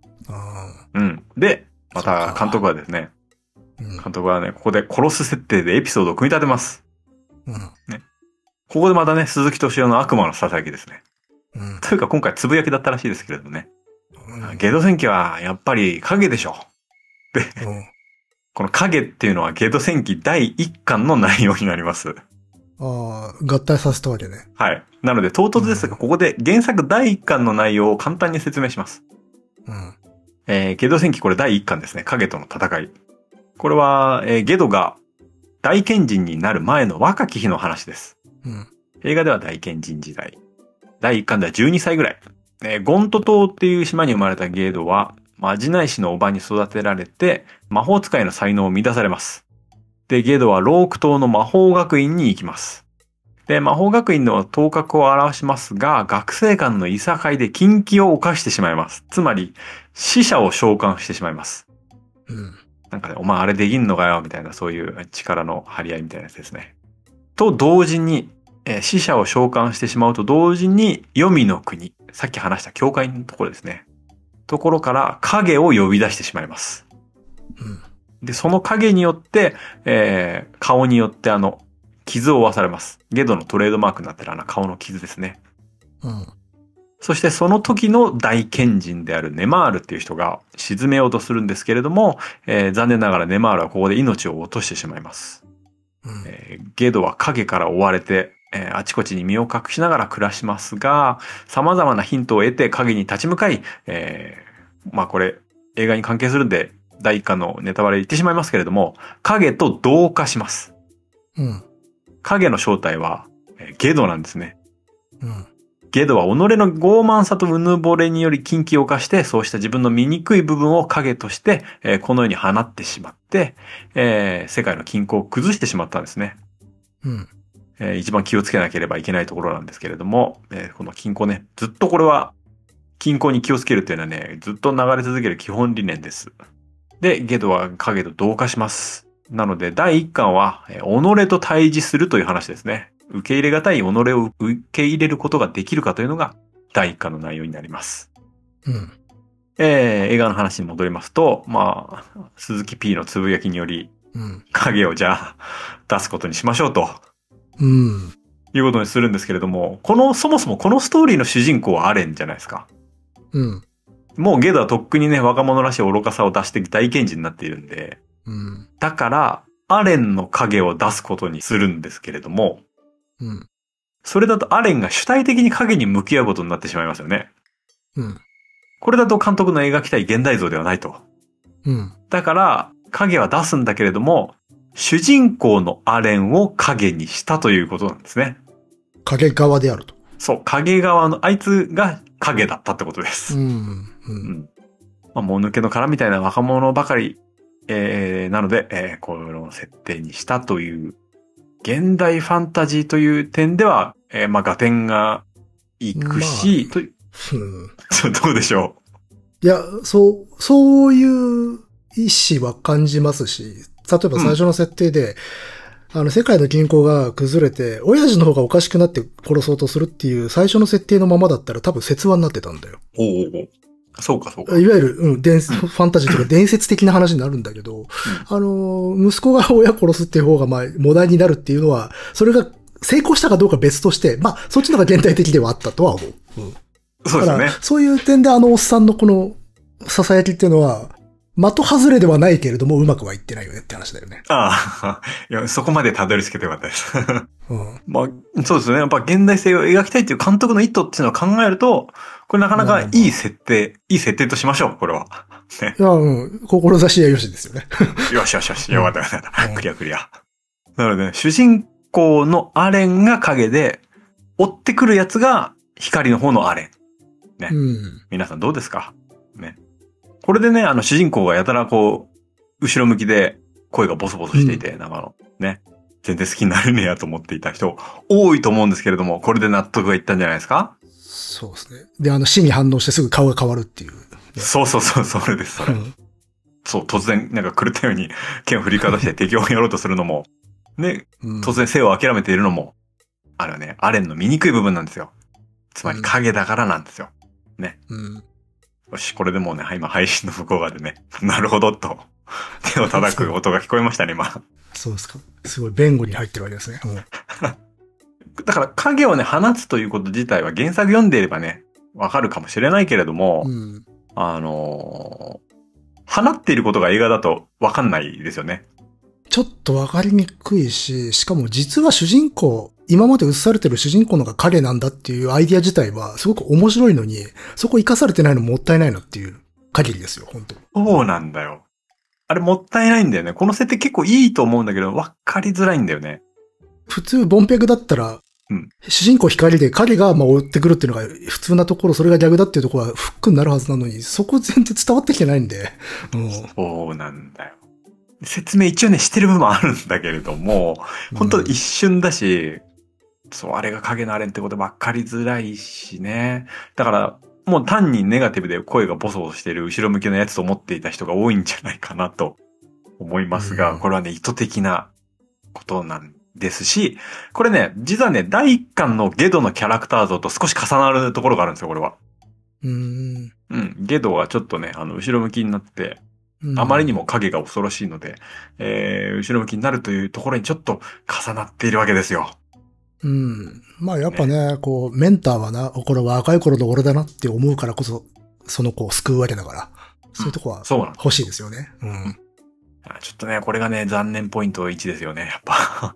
で、また監督はですね、監督はね、ここで殺す設定でエピソードを組み立てます。ね、ここでまたね、鈴木敏夫の悪魔のささやきですね。というか今回つぶやきだったらしいですけれどもね。ゲド戦記はやっぱり影でしょ。で、この影っていうのはゲド戦記第1巻の内容になります。 合体させたわけね。 はい。なので唐突ですが、ここで原作第1巻の内容を簡単に説明します。ゲド戦記これ第1巻ですね。影との戦い。これは、ゲドが大賢人になる前の若き日の話です。映画では大賢人時代。第1巻では12歳ぐらい。ゴント島っていう島に生まれたゲドは、まじない師のおばに育てられて、魔法使いの才能を乱されます。で、ゲドはローク島の魔法学院に行きます。で、魔法学院の頭角を表しますが、学生間のいさかいで禁忌を犯してしまいます。つまり、死者を召喚してしまいます。なんかね、お前あれできんのかよ、みたいな、そういう力の張り合いみたいなやつですね。と同時に、死者を召喚してしまうと同時に、黄泉の国、さっき話した教会のところですね。ところから影を呼び出してしまいます。で、その影によって、顔によって傷を負わされます。ゲドのトレードマークになってる顔の傷ですね。そしてその時の大賢人であるネマールっていう人が沈めようとするんですけれども、残念ながらネマールはここで命を落としてしまいます。ゲドは影から追われて、あちこちに身を隠しながら暮らしますが、様々なヒントを得て影に立ち向かい、まあこれ映画に関係するんで第一巻のネタバレ言ってしまいますけれども、影と同化します。影の正体は、ゲドなんですね。ゲドは己の傲慢さとうぬぼれにより禁忌を犯して、そうした自分の醜い部分を影として、この世に放ってしまって、世界の均衡を崩してしまったんですね。一番気をつけなければいけないところなんですけれども、この均衡ね、ずっとこれは、均衡に気をつけるっていうのはね、ずっと流れ続ける基本理念です。で、ゲドは影と同化します。なので、第一巻は、己と対峙するという話ですね。受け入れがたい己を受け入れることができるかというのが第一巻の内容になります。映画の話に戻りますと、まあ、鈴木 P のつぶやきにより、影をじゃあ出すことにしましょうと。いうことにするんですけれども、そもそもこのストーリーの主人公はアレンじゃないですか。もうゲドはとっくにね、若者らしい愚かさを出して大賢人になっているんで、だから、アレンの影を出すことにするんですけれども、それだとアレンが主体的に影に向き合うことになってしまいますよね。これだと監督の描きたい現代像ではないと。だから、影は出すんだけれども、主人公のアレンを影にしたということなんですね。 影側であると。 そう、影側の、あいつが影だったってことです。 まあ、もぬけの殻みたいな若者ばかり、なので、この設定にしたという、現代ファンタジーという点では、まあ、合点がいくし、 まあ、 どうでしょいや、そういう意思は感じますし、例えば最初の設定で、世界の銀行が崩れて、親父の方がおかしくなって殺そうとするっていう最初の設定のままだったら多分説話になってたんだよ。 おお、そうか。 いわゆる、ファンタジーとか伝説的な話になるんだけど、息子が親殺すっていう方が、まあ、モダンになるっていうのは、それが成功したかどうか別として、まあ、そっちの方が現代的ではあったとは思う。 そうですよね。 そういう点でおっさんのこの、囁きっていうのは、的外れではないけれども、うまくはいってないよねって話だよね。 ああ、いや、そこまでたどり着けてよかったです。まあ、 そうですね。やっぱ現代性を描きたいっていう監督の意図っていうのを考えると、これなかなかいい設定としましょう、これは。 ね、いや、志はよしですよね。 よし。よかった。クリア。なので、主人公のアレンが影で、追ってくるやつが光の方のアレン。ね。皆さんどうですかね。これでね、主人公がやたら後ろ向きで声がボソボソしていて、ね。全然好きになれねえやと思っていた人、多いと思うんですけれども、これで納得がいったんじゃないですか？ そうですね。で、死に反応してすぐ顔が変わるっていう。 そう、それです、それ。そう、突然、なんか狂ったように剣を振りかざして敵をやろうとするのも、ね、突然生を諦めているのも、あれはね、アレンの醜い部分なんですよ。つまり影だからなんですよ。ね。よし、これでもうね、今配信の向こう側でね、なるほどと、手を叩く音が聞こえましたね、今。 そうですか。すごい弁護に入ってるわけですね。 だから影をね、放つということ自体は原作読んでいればね、わかるかもしれないけれども、放っていることが映画だとわかんないですよね。 ちょっとわかりにくいし、しかも実は主人公、今まで映されてる主人公のが影なんだっていうアイディア自体はすごく面白いのに、そこ生かされてないのもったいないのっていう限りですよ、本当。 そうなんだよ。あれもったいないんだよね。この設定結構いいと思うんだけど、わかりづらいんだよね。 普通、ボンペグだったら、主人公光で影が追ってくるっていうのが普通なところ、それが逆だっていうところはフックになるはずなのに、そこ全然伝わってきてないんで。 そうなんだよ。説明一応ね、してる部分もあるんだけれども、本当一瞬だし、そう、あれが影のアレンってことばっかりづらいしね。だから、もう単にネガティブで声がボソボソしている後ろ向きのやつと思っていた人が多いんじゃないかなと思いますが、これはね、意図的なことなんですし、これね、実はね、第一巻のゲドのキャラクター像と少し重なるところがあるんですよ、これは。ゲドはちょっとね、後ろ向きになって、あまりにも影が恐ろしいので、後ろ向きになるというところにちょっと重なっているわけですよ。 まあやっぱね、メンターはな、これ若い頃の俺だなって思うからこそ、その子を救うわけだから、そういうとこは欲しいですよね。 ちょっとね、これがね、残念ポイント1ですよね、やっぱ。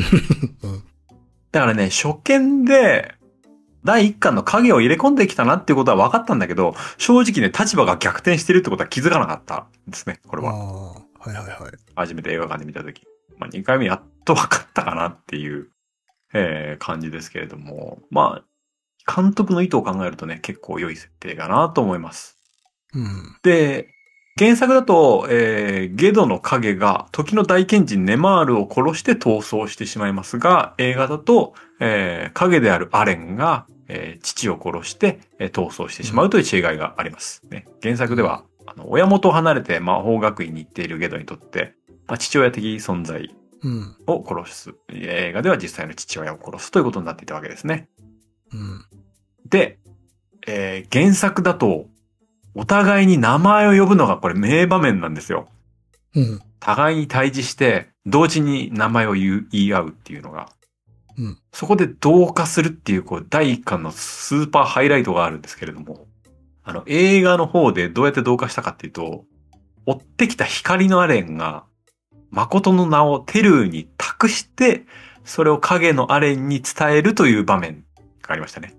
だからね、初見で、第一巻の影を入れ込んできたなっていうことは分かったんだけど、正直ね、立場が逆転してるってことは気づかなかったんですね、これは。初めて映画館で見たとき。まあ、2回目やっと分かったかなっていう、感じですけれども。まあ、監督の意図を考えるとね、結構良い設定かなと思います。で、原作だと、ゲドの影が時の大賢人ネマールを殺して逃走してしまいますが、映画だと、影であるアレンが、父を殺して、逃走してしまうという違いがあります。ね、原作では、親元を離れて魔法学院に行っているゲドにとって、まあ、父親的存在を殺す。映画では実際の父親を殺すということになっていたわけですね。で、原作だと、お互いに名前を呼ぶのがこれ名場面なんですよ。互いに対峙して、同時に名前を言い合うっていうのが。そこで同化するっていう、第一巻のスーパーハイライトがあるんですけれども、映画の方でどうやって同化したかっていうと、追ってきた光のアレンが、誠の名をテルーに託して、それを影のアレンに伝えるという場面がありましたね。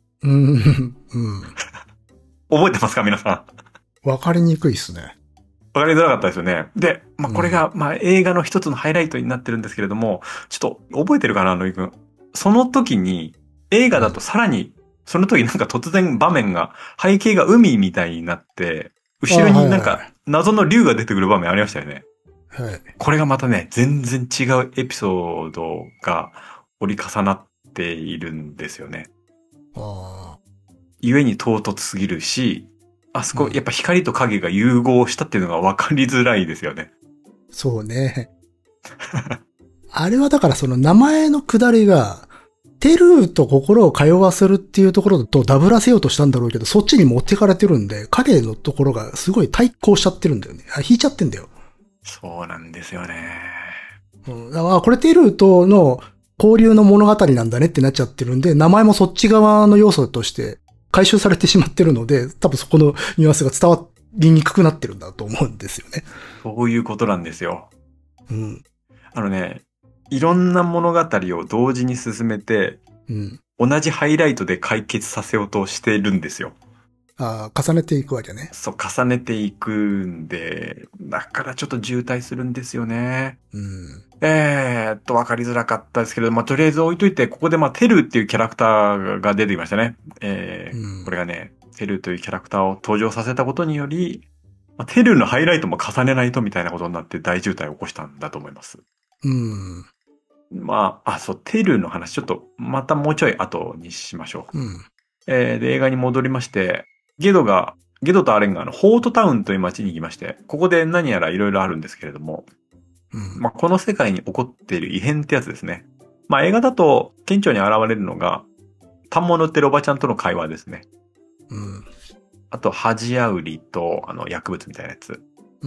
覚えてますか皆さん。わかりにくいっすね。 わかりづらかったですよね。で、まあ、これが、まあ、映画の一つのハイライトになってるんですけれども、ちょっと覚えてるかな、野井くん。その時に、映画だとさらに、その時なんか突然場面が、背景が海みたいになって、 後ろになんか謎の竜が出てくる場面ありましたよね。 はい。 これがまたね、全然違うエピソードが折り重なっているんですよね。 ああ。 故に唐突すぎるし、あそこ、やっぱ光と影が融合したっていうのが分かりづらいですよね。 そうね。あれはだからその名前の下りが、テルーと心を通わせるっていうところとダブらせようとしたんだろうけど、そっちに持ってかれてるんで、影のところがすごい対抗しちゃってるんだよね。引いちゃってんだよ。 そうなんですよね。 だからこれテルーとの交流の物語なんだねってなっちゃってるんで、名前もそっち側の要素として回収されてしまってるので、多分そこのニュアンスが伝わりにくくなってるんだと思うんですよね。 そういうことなんですよ。 うん。 いろんな物語を同時に進めて、 うん。 同じハイライトで解決させようとしているんですよ。 ああ、重ねていくわけね。 そう、重ねていくんで、だからちょっと渋滞するんですよね。 うん。 わかりづらかったですけれども、とりあえず置いといて、ここでテルっていうキャラクターが出てきましたね。 うん、 これがね、テルというキャラクターを登場させたことにより、テルのハイライトも重ねないとみたいなことになって大渋滞を起こしたんだと思います。 うん。 そう、テルの話、ちょっとまたもうちょい後にしましょう。 うん。 で、映画に戻りまして、ゲドとアレンがホートタウンという街に行きまして、ここで何やらいろいろあるんですけれども、 うん、 この世界に起こっている異変ってやつですね。映画だと顕著に現れるのが、反物売ってるおばちゃんとの会話ですね。 うん。 あと、恥あうりと、薬物みたいなやつ。 うん。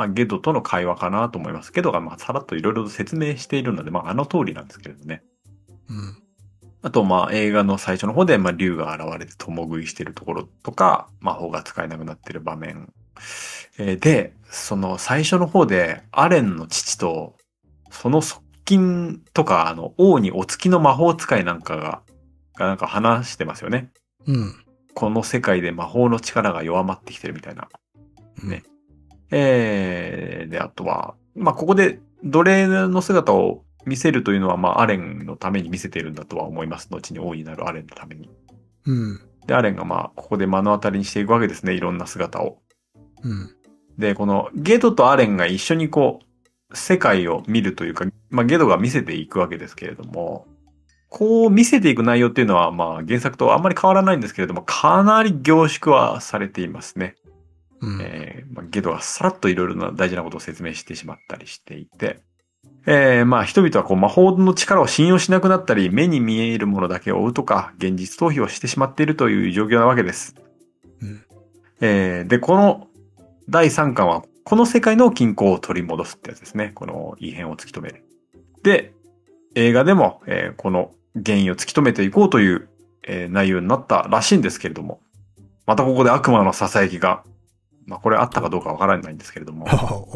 ゲドとの会話かなと思います。ゲドがさらっといろいろと説明しているので、あの通りなんですけれどね。 うん。 あと、映画の最初の方で、竜が現れて共食いしてるところとか、魔法が使えなくなってる場面。で、その最初の方で、アレンの父と、その側近とか、王にお付きの魔法使いなんかがなんか話してますよね。 うん。 この世界で魔法の力が弱まってきてるみたいな。ね。で、あとは、ここで奴隷の姿を見せるというのは、アレンのために見せているんだとは思います。後に王になるアレンのために。 うん。 で、アレンがここで目の当たりにしていくわけですね。いろんな姿を。 うん。 で、このゲドとアレンが一緒に世界を見るというか、ゲドが見せていくわけですけれども、こう見せていく内容っていうのは、原作とあんまり変わらないんですけれども、かなり凝縮はされていますね。 うん。 ゲドがさらっといろいろな大事なことを説明してしまったりしていて、人々は魔法の力を信用しなくなったり、目に見えるものだけを追うとか、現実逃避をしてしまっているという状況なわけです。 うん。 で、この第3巻は、この世界の均衡を取り戻すってやつですね。この異変を突き止める。で、映画でも、この原因を突き止めていこうという、内容になったらしいんですけれども、またここで悪魔の囁きが、これあったかどうかわからないんですけれども。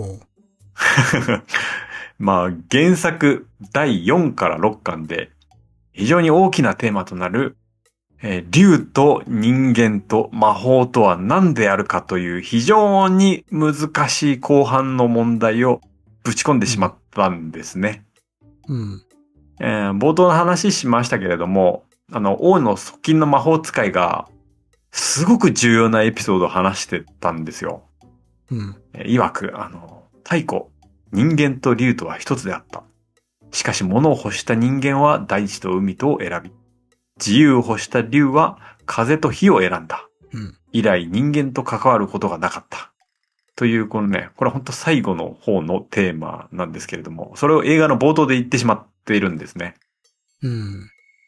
原作第4から6巻で非常に大きなテーマとなる、竜と人間と魔法とは何であるかという非常に難しい後半の問題をぶち込んでしまったんですね。 うん。 冒頭の話しましたけれども、王の側近の魔法使いがすごく重要なエピソードを話してたんですよ。 うん。 曰く、太古、人間と竜とは一つであった。しかし物を欲した人間は大地と海とを選び、自由を欲した竜は風と火を選んだ。 うん、 以来人間と関わることがなかった。というこれは本当最後の方のテーマなんですけれども、それを映画の冒頭で言ってしまっているんですね。 うん。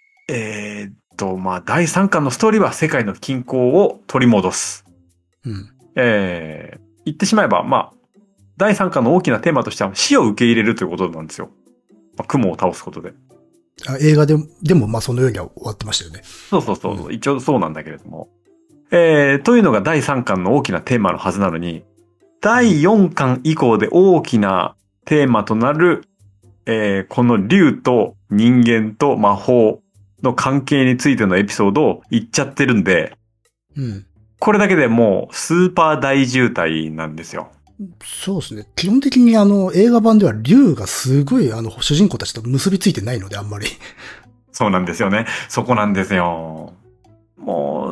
第3巻のストーリーは世界の均衡を取り戻す。 うん。 言ってしまえば、第3巻の大きなテーマとしては死を受け入れるということなんですよ。雲を倒すことで。 映画でもそのようには終わってましたよね。 そう。うん、一応そうなんだけれども。というのが第3巻の大きなテーマのはずなのに、第4巻以降で大きなテーマとなる、この竜と人間と魔法の関係についてのエピソードを言っちゃってるんで、 うん。 これだけでもうスーパー大渋滞なんですよ。 そうですね。基本的に映画版では竜がすごい主人公たちと結びついてないのであんまり。 そうなんですよね。そこなんですよ。もう、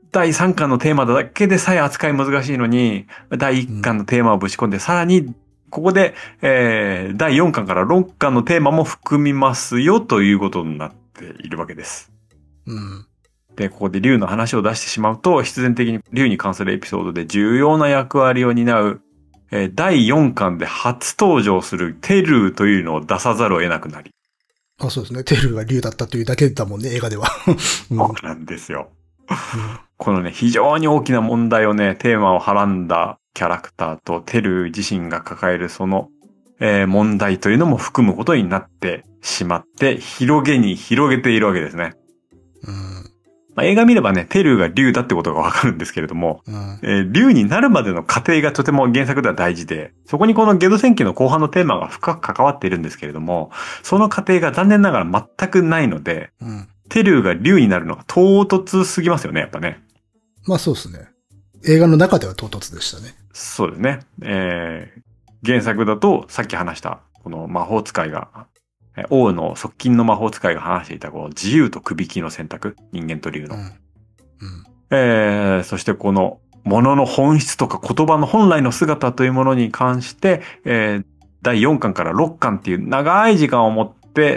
第3巻のテーマだけでさえ扱い難しいのに、第1巻のテーマをぶち込んで、さらに、ここで、第4巻から6巻のテーマも含みますよということになっているわけです。 うん。 で、ここで竜の話を出してしまうと、必然的に竜に関するエピソードで重要な役割を担う、第4巻で初登場するテルーというのを出さざるを得なくなり。 あ、そうですね。テルが竜だったというだけだもんね、映画では。 そうなんですよ。このね、非常に大きな問題をね、テーマをはらんだキャラクターとテル自身が抱えるその、問題というのも含むことになってしまって、広げに広げているわけですね。映画見ればね、テルが竜だってことがわかるんですけれども、竜になるまでの過程がとても原作では大事で、そこにこのゲド戦記の後半のテーマが深く関わっているんですけれども、その過程が残念ながら全くないので、テルが竜になるのが唐突すぎますよね、やっぱね。 まあそうですね。映画の中では唐突でしたね。 そうですね。原作だと、さっき話した、この魔法使いが、王の側近の魔法使いが話していた、この自由と首引きの選択、人間と竜の。そしてこの、ものの本質とか言葉の本来の姿というものに関して、第4巻から6巻っていう長い時間を持って、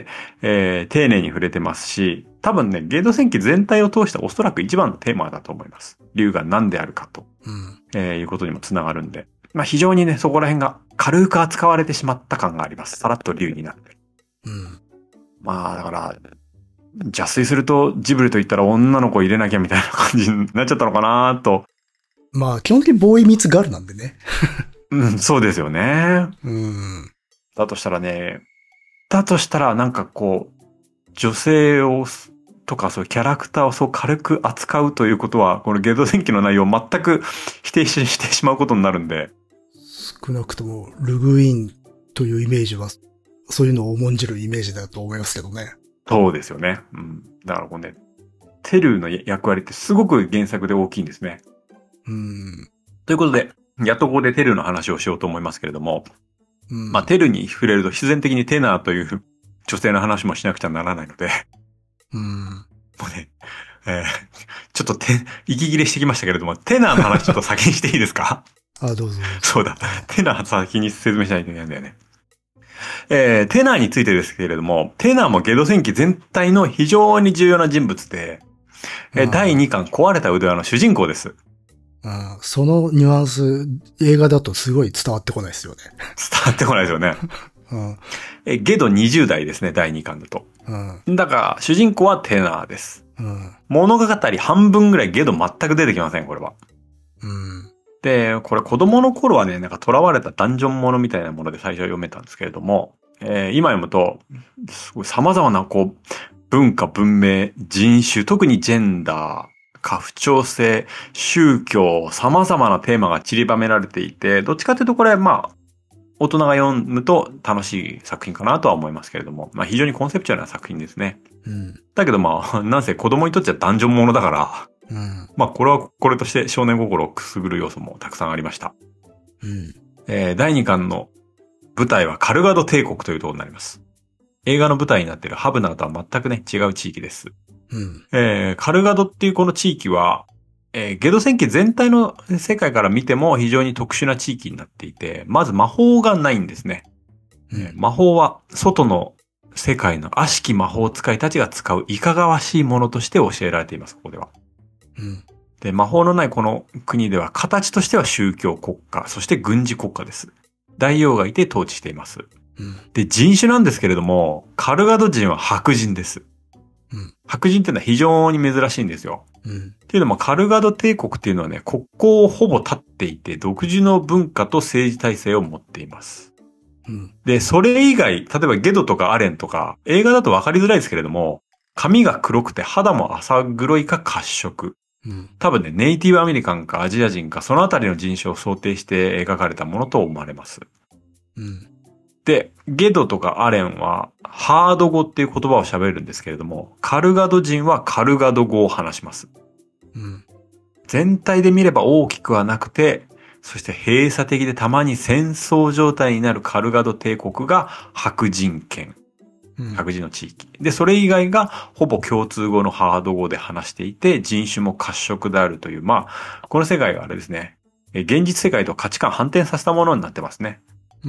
丁寧に触れてますし、多分ね、ゲド戦記全体を通しておそらく一番のテーマだと思います。竜が何であるかと、いうことにもつながるんで。まあ非常にね、そこら辺が軽く扱われてしまった感があります。さらっと竜になって。まあだから、邪推するとジブリと言ったら女の子入れなきゃみたいな感じになっちゃったのかなと。 まあ基本的にボーイミーツガールなんでね。 そうですよね。だとしたらなんかこう、女性を、とかそういうキャラクターをそう軽く扱うということは、このゲド戦記の内容を全く否定してしまうことになるんで。 少なくとも、ルグインというイメージは、そういうのを重んじるイメージだと思いますけどね。 そうですよね。だからこうね、テルの役割ってすごく原作で大きいんですね。ということで、やっとここでテルの話をしようと思いますけれども、まあテルに触れると必然的にテナーという女性の話もしなくちゃならないので、もうね、ちょっと息切れしてきましたけれども、テナーの話ちょっと先にしていいですか？ どうぞ。 そうだ。テナー先に説明しないといけないんだよね。テナーについてですけれども、テナーもゲド戦記全体の非常に重要な人物で、第2巻壊れた腕輪の主人公です。 そのニュアンス、映画だとすごい伝わってこないですよね。 伝わってこないですよね。ゲド20代ですね、第2巻だと。だから、主人公はテナーです。物語半分ぐらいゲド全く出てきません、これは。で、これ子供の頃はね、なんか囚われたダンジョンものみたいなもので最初読めたんですけれども、今読むと、すごい様々なこう、文化、文明、人種、特にジェンダー、家父長制、宗教、様々なテーマが散りばめられていて、どっちかというとこれ、まあ、大人が読むと楽しい作品かなとは思いますけれども、まあ非常にコンセプチュアルな作品ですね。だけどまあ、なんせ子供にとっちゃダンジョンものだから、まあこれはこれとして少年心をくすぐる要素もたくさんありました。第2巻の舞台はカルガド帝国というところになります。映画の舞台になっているハブナーとは全くね、違う地域です。カルガドっていうこの地域は、ゲド戦記全体の世界から見ても非常に特殊な地域になっていて、まず魔法がないんですね。魔法は外の世界の悪しき魔法使いたちが使ういかがわしいものとして教えられています、ここでは。で、魔法のないこの国では形としては宗教国家、そして軍事国家です。大王がいて統治しています。で、人種なんですけれども、カルガド人は白人です。白人っていうのは非常に珍しいんですよ。っていうのもカルガド帝国っていうのはね、国交をほぼ立っていて、独自の文化と政治体制を持っています。で、それ以外、例えばゲドとかアレンとか、映画だと分かりづらいですけれども、髪が黒くて肌も浅黒いか褐色。多分ね、ネイティブアメリカンかアジア人か、そのあたりの人種を想定して描かれたものと思われます。で、ゲドとかアレンは、ハード語っていう言葉を喋るんですけれども、カルガド人はカルガド語を話します。全体で見れば大きくはなくて、そして閉鎖的でたまに戦争状態になるカルガド帝国が白人圏。 各自の地域。で、それ以外がほぼ共通語のハード語で話していて、人種も褐色であるという、まあ、この世界があれですね。現実世界と価値観反転させたものになってますね。 うん。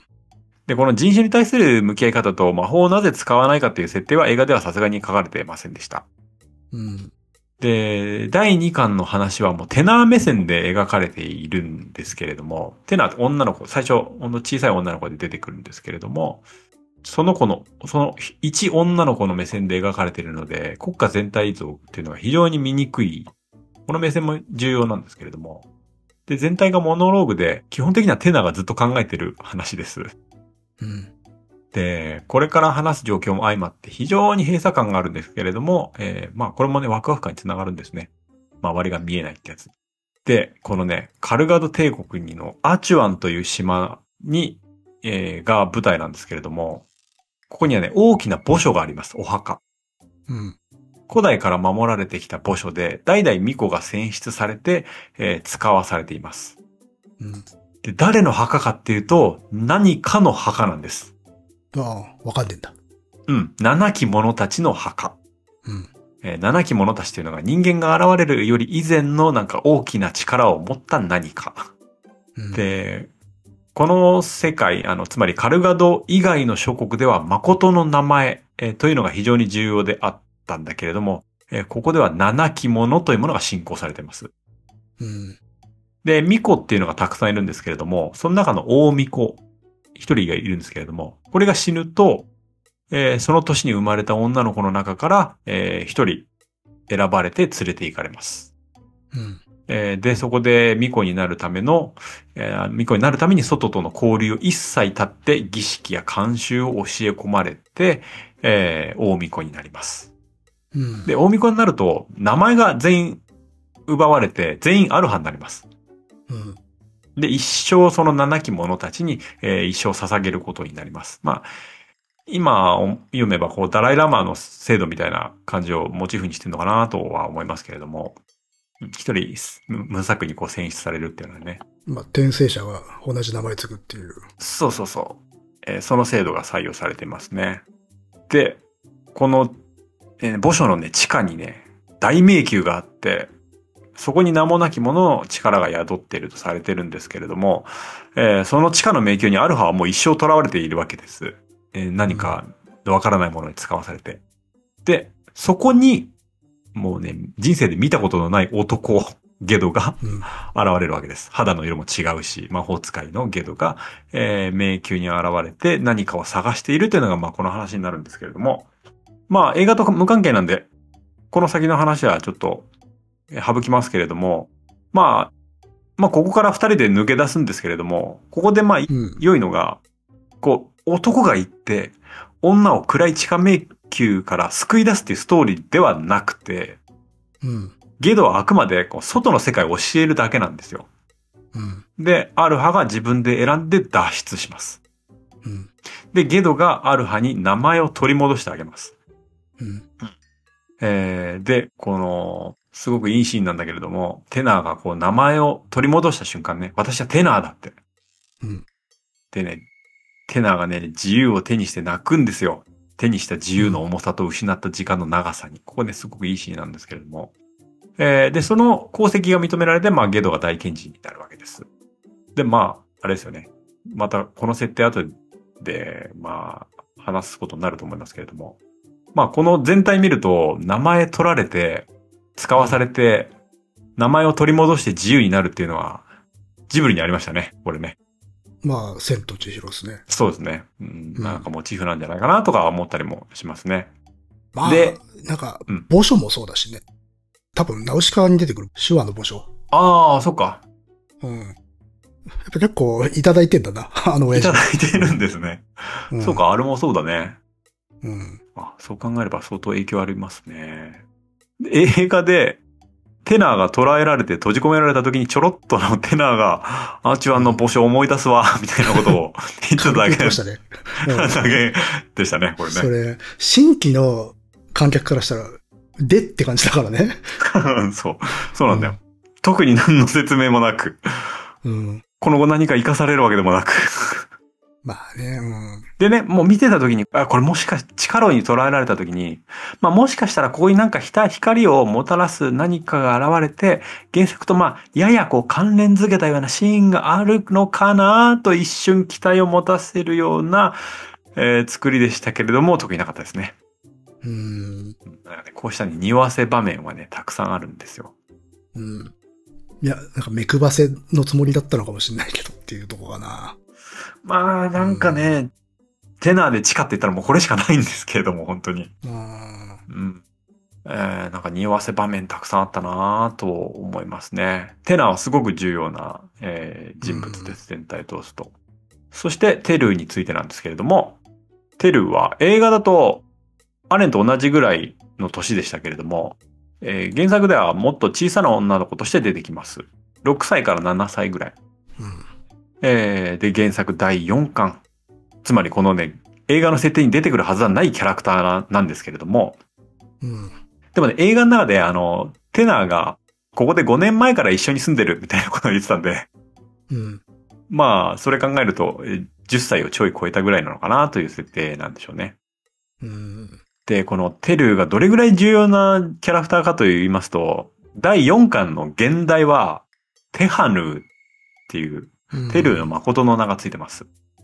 で、この人種に対する向き合い方と魔法をなぜ使わないかっていう設定は映画ではさすがに書かれていませんでした。 うん。 で、第2巻の話はもうテナー目線で描かれているんですけれども、テナーって女の子、最初、小さい女の子で出てくるんですけれども、その一女の子の目線で描かれているので、国家全体像っていうのが非常に見にくい。この目線も重要なんですけれども。で、全体がモノローグで、基本的にはテナーがずっと考えてる話です。 うん。 で、これから話す状況も相まって非常に閉鎖感があるんですけれども、まあこれもね、ワクワク感につながるんですね。周りが見えないってやつ。で、このね、カルガド帝国のアチュアンという島に、が舞台なんですけれども、ここにはね、大きな墓所があります。お墓。 うん。 古代から守られてきた墓所で、代々巫女が選出されて、使わされています。 うん。 で、誰の墓かっていうと、何かの墓なんです。 ああ、わかんねえんだ。 うん。七き者たちの墓。 うん。 七き者たちというのが人間が現れるより以前のなんか大きな力を持った何か。 うん、 で、この世界、つまりカルガド以外の諸国では誠の名前、というのが非常に重要であったんだけれども、ここでは七き者というものが信仰されています。 うん、 で、巫女っていうのがたくさんいるんですけれども、その中の大巫女、一人がいるんですけれども、これが死ぬと、その年に生まれた女の子の中から、一人選ばれて連れて行かれます。 うんで、そこで巫女になるための、巫女になるために外との交流を一切断って儀式や慣習を教え込まれて、大巫女になります。 うん、 で、大巫女になると、名前が全員奪われて、全員アルハになります。 うん、 で、一生その七き者たちに、一生捧げることになります。まあ、今読めば、こう、ダライラマの制度みたいな感じをモチーフにしてるのかなとは思いますけれども、一人無作にこう選出されるっていうのはね。 まあ、転生者が同じ名前つくっていう。 そうそうそう。その制度が採用されてますね。で、この、墓所のね、地下にね、大迷宮があって、そこに名もなき者の力が宿っているとされてるんですけれども、その地下の迷宮にアルファはもう一生囚われているわけです。何かわからないものに使わされて。で、そこに、もうね、人生で見たことのない男、ゲドが現れるわけです。肌の色も違うし、魔法使いのゲドが、迷宮に現れて何かを探しているというのが、まあこの話になるんですけれども、まあ映画と無関係なんで、この先の話はちょっと省きますけれども、まあここから二人で抜け出すんですけれども、ここでまあ、良いのが、こう、男が行って、女を暗い地下迷宮から救い出すっていうストーリーではなくて、 うん、 ゲドはあくまでこう外の世界を教えるだけなんですよ。 うん、 で、アルハが自分で選んで脱出します。 うん、 で、ゲドがアルハに名前を取り戻してあげます。 うん、 で、この、すごくいいシーンなんだけれども、テナーがこう名前を取り戻した瞬間ね、私はテナーだって。 うん、 でね、テナーがね、自由を手にして泣くんですよ。手にした自由の重さと失った時間の長さに。ここね、すごくいいシーンなんですけれども。で、その功績が認められて、まあ、ゲドが大賢人になるわけです。で、まあ、あれですよね。また、この設定後で、まあ、話すことになると思いますけれども。まあ、この全体見ると、名前取られて、使わされて、名前を取り戻して自由になるっていうのは、ジブリにありましたね。これね。 まあ、千と千尋ですね。 そうですね。なんかモチーフなんじゃないかなとか思ったりもしますね。 まあ、 で、 なんか、墓所もそうだしね。多分、ナウシカに出てくる手話の墓所。 ああ、そっか。 うん。やっぱ結構いただいてんだな、あの親父。 いただいてるんですね。そうか、あれもそうだね。 うん。 そう考えれば相当影響ありますね。映画で、テナーが捕らえられて閉じ込められた時にちょろっとのテナーがアーチュアンの墓所を思い出すわ、みたいなことを言ってただけでしたね。だけでしたね、これね。 それ、新規の観客からしたら、でって感じだからね。 そうなんだよ。特に何の説明もなく。 うん。 この後何か活かされるわけでもなく。 まあね、うん。 でね、もう見てた時に、これもしかして力に捉えられた時に、まあもしかしたらここになんか光をもたらす何かが現れて、原作とまあ、ややこう関連づけたようなシーンがあるのかなと一瞬期待を持たせるような、作りでしたけれども、特になかったですね。だからね、こうした匂わせ場面はね、たくさんあるんですよ。 うん。いや、なんか目配せのつもりだったのかもしれないけどっていうところかな。 まあ、なんかね、テナーで地下って言ったらもうこれしかないんですけれども、本当に。うん。なんか匂わせ場面たくさんあったなぁと思いますね。テナーはすごく重要な、人物です、全体通すと。そしてテルーについてなんですけれども、テルーは映画だとアレンと同じぐらいの年でしたけれども、原作ではもっと小さな女の子として出てきます。6歳から7歳ぐらい。で、原作第4巻。つまりこのね、映画の設定に出てくるはずはないキャラクターなんですけれども、でもね、映画の中でテナーがここで5年前から一緒に住んでるみたいなことを言ってたんで、まあ、それ考えると、10歳をちょい超えたぐらいなのかなという設定なんでしょうね。で、このテルーがどれぐらい重要なキャラクターかと言いますと、第4巻の現代は、テハヌーっていう、テルーの誠の名がついてます。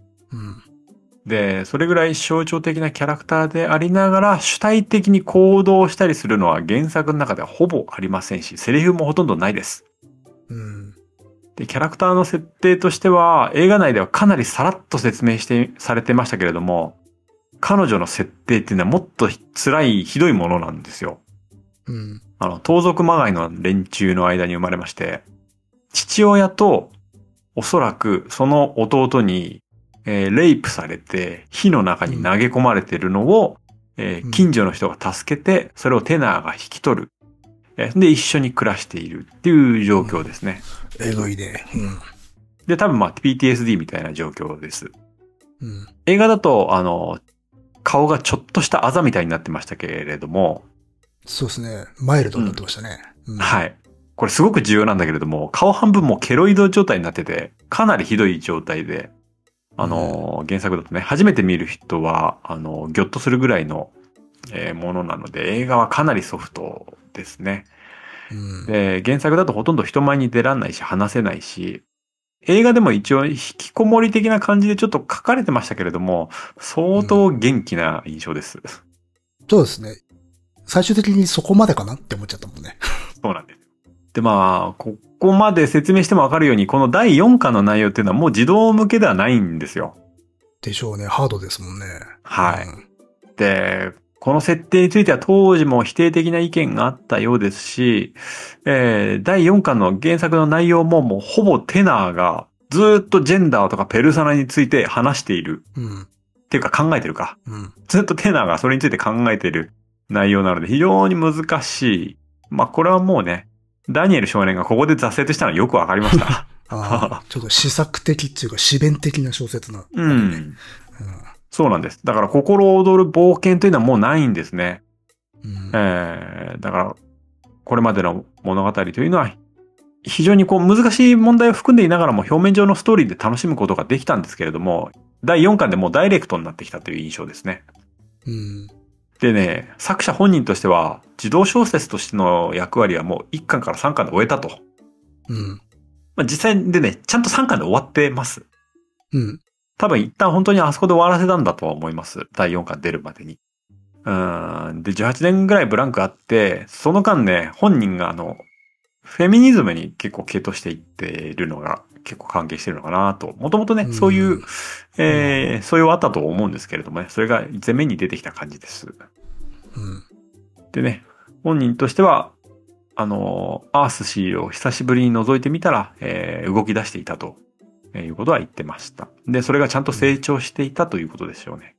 で、それぐらい象徴的なキャラクターでありながら、主体的に行動したりするのは原作の中ではほぼありませんし、セリフもほとんどないです。で、キャラクターの設定としては、映画内ではかなりさらっと説明されてましたけれども、彼女の設定っていうのはもっと辛い、ひどいものなんですよ。盗賊まがいの連中の間に生まれまして、父親と、おそらくその弟に、レイプされて、火の中に投げ込まれてるのを、近所の人が助けて、それをテナーが引き取る。で、一緒に暮らしているっていう状況ですね。 えぐいね。 で、多分まあ PTSD みたいな状況です。映画だと、顔がちょっとしたあざみたいになってましたけれども。 そうですね。マイルドになってましたね。 はい。これすごく重要なんだけれども、顔半分もケロイド状態になってて、かなりひどい状態で、原作だとね、初めて見る人は、ぎょっとするぐらいの、ものなので、映画はかなりソフトですね。で、原作だとほとんど人前に出らんないし、話せないし、映画でも一応引きこもり的な感じでちょっと書かれてましたけれども、相当元気な印象です。 そうですね。最終的にそこまでかなって思っちゃったもんね。 そうなんです。で、まあ、ここまで説明してもわかるように、この第4巻の内容っていうのはもう児童向けではないんですよ。 でしょうね。ハードですもんね。 はい。で、この設定については当時も否定的な意見があったようですし、第4巻の原作の内容ももうほぼテナーがずっとジェンダーとかペルソナについて話している。っていうか考えてるか。ずっとテナーがそれについて考えている内容なので非常に難しい。まあこれはもうね、ダニエル少年がここで挫折したのはよくわかりました。 ちょっと試作的っていうか詩弁的な小説な、 そうなんです。だから心躍る冒険というのはもうないんですね。だから、これまでの物語というのは、非常にこう難しい問題を含んでいながらも表面上のストーリーで楽しむことができたんですけれども、第4巻でもうダイレクトになってきたという印象ですね。でね、作者本人としては、児童小説としての役割はもう1巻から3巻で終えたと。まあ、実際でね、ちゃんと3巻で終わってます。多分一旦本当にあそこで終わらせたんだとは思います。第4巻出るまでに。で、18年ぐらいブランクあって、その間ね、本人がフェミニズムに結構傾倒していっているのが結構関係してるのかなと。もともとね、そういう、素養あったと思うんですけれどもね、それが前面に出てきた感じです。でね、本人としては、アースシーを久しぶりに覗いてみたら、動き出していたということは言ってました。で、それがちゃんと成長していたということでしょうね。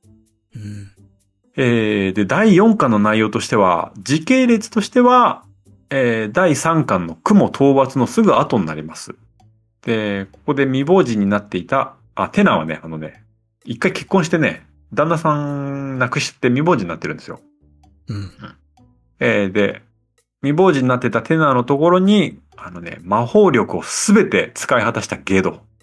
で、第4巻の内容としては、時系列としては、第3巻の雲討伐のすぐ後になります。で、ここで未亡人になっていた、テナーはね、一回結婚してね、旦那さん亡くして未亡人になってるんですよ。で、未亡人になってたテナーのところに、魔法力をすべて使い果たしたゲド。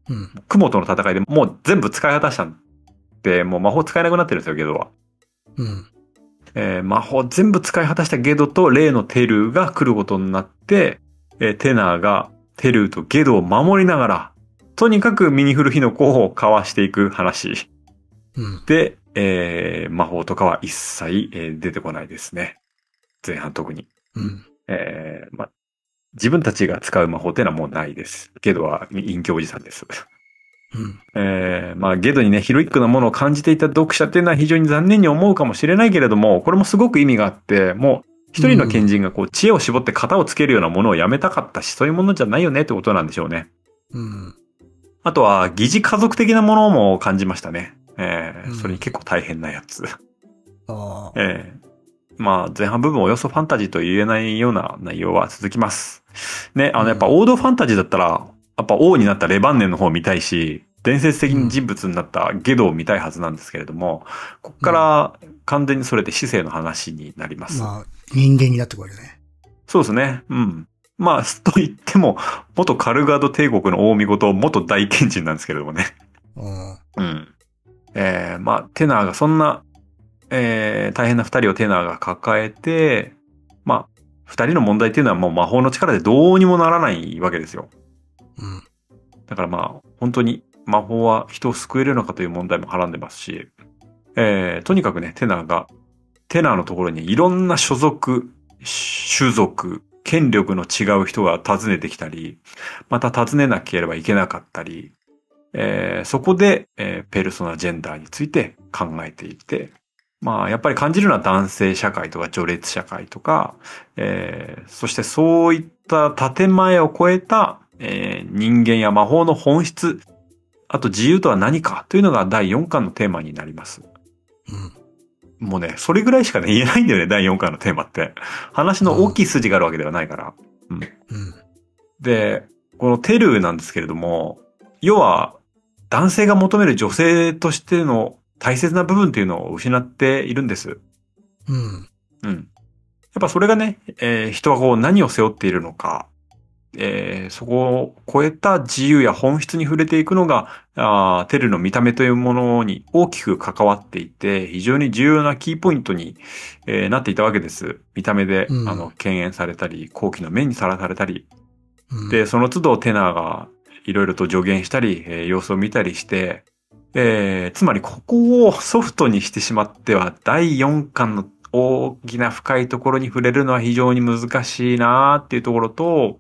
うん。 雲との戦いでもう全部使い果たしたんで、もう魔法使えなくなってるんですよ、ゲドは。 うん。 魔法全部使い果たしたゲドと例のテルーが来ることになって、テナーがテルーとゲドを守りながら、とにかくミニフルヒノコをかわしていく話。 うん。 で、魔法とかは一切、出てこないですね。前半特に。 うん。 自分たちが使う魔法っていうのはもうないです。ゲドは隠居おじさんです。 うん。 ゲドにね、ヒロイックなものを感じていた読者っていうのは非常に残念に思うかもしれないけれども、これもすごく意味があって、もう一人の賢人がこう知恵を絞って型をつけるようなものをやめたかったし、そういうものじゃないよねってことなんでしょうね。 うん。 あとは、疑似家族的なものも感じましたね。それに結構大変なやつ。 ああ。 前半部分およそファンタジーと言えないような内容は続きます。ね、やっぱ王道ファンタジーだったら、やっぱ王になったレバンネンの方を見たいし、伝説的に人物になったゲドを見たいはずなんですけれども、ここから完全にそれで市政の話になります。 人間になってくるわけね。 そうですね。うん。と言っても、元カルガド帝国の大見事、元大賢人なんですけれどもね。うん。テナーがそんな、大変な二人をテナーが抱えて、二人の問題っていうのはもう魔法の力でどうにもならないわけですよ。 うん。 だから本当に魔法は人を救えるのかという問題もはらんでますし、とにかくね、テナーのところにいろんな所属、種族、権力の違う人が訪ねてきたり、また訪ねなければいけなかったり、そこで、ペルソナジェンダーについて考えていて、やっぱり感じるのは男性社会とか序列社会とか、そしてそういった建前を超えた、人間や魔法の本質、あと自由とは何かというのが第4巻のテーマになります。 うん。 もうね、それぐらいしかね、言えないんだよね、第4巻のテーマって。話の大きい筋があるわけではないから。うん。で、このテルーなんですけれども、要は、男性が求める女性としての大切な部分っていうのを失っているんです。 うん。 うん。やっぱそれがね、人はこう何を背負っているのか、そこを超えた自由や本質に触れていくのが、テルの見た目というものに大きく関わっていて、非常に重要なキーポイントに、なっていたわけです。見た目で、敬遠されたり、好奇の目にさらされたり。で、その都度テナーがいろいろと助言したり、様子を見たりして、つまりここをソフトにしてしまっては、第4巻の大きな深いところに触れるのは非常に難しいなっていうところと、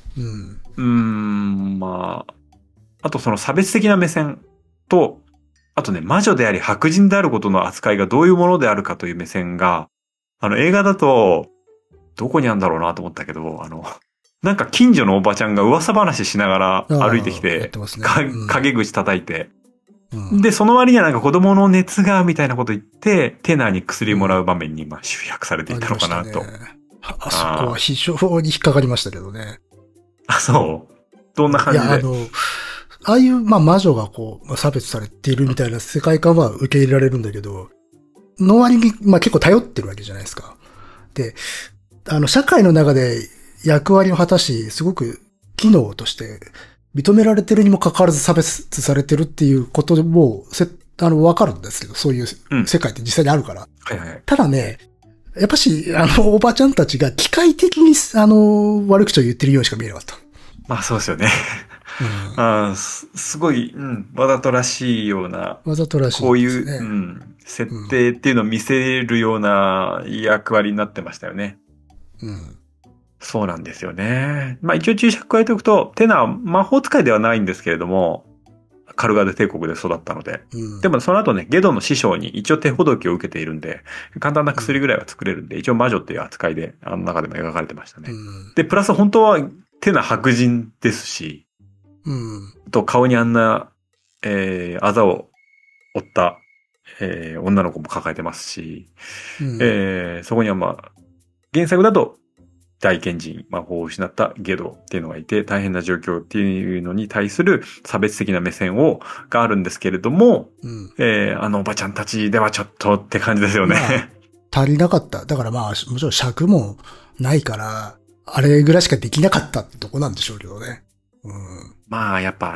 あとその差別的な目線と、あとね、魔女であり白人であることの扱いがどういうものであるかという目線が、映画だと、どこにあるんだろうなと思ったけど、なんか近所のおばちゃんが噂話しながら歩いてきて、陰口叩いて、で、その割にはなんか子供の熱がみたいなこと言って、テナーに薬もらう場面に集約されていたのかなと。 あそこは非常に引っかかりましたけどね。 あ、そうどんな感じで？ ああいう、魔女が差別されているみたいな世界観は受け入れられるんだけど、の割に、結構頼ってるわけじゃないですか。で、社会の中で役割を果たし、すごく機能として認められてるにもかかわらず差別されてるっていうことも、わかるんですけど、そういう世界って実際にあるから。ただね、やっぱし、おばちゃんたちが機械的に、悪口を言ってるようにしか見えなかった。 そうですよね。すごい、わざとらしいような。 わざとらしい、ね。 こういう、設定っていうのを見せるような役割になってましたよね。そうなんですよね。一応注釈加えておくと、テナー魔法使いではないんですけれども、カルガド帝国で育ったので。でもその後ね、ゲドの師匠に一応手ほどきを受けているんで、簡単な薬ぐらいは作れるんで、一応魔女っていう扱いで、中でも描かれてましたね。で、プラス本当はテナー白人ですし、顔にあんな、あざを負った、女の子も抱えてますし、そこには原作だと大賢人、魔法を失ったゲドっていうのがいて、大変な状況っていうのに対する差別的な目線があるんですけれども、おばちゃんたちではちょっとって感じですよね。 足りなかった。だからもちろん尺もないから、あれぐらいしかできなかったってとこなんでしょうけどね。 やっぱね、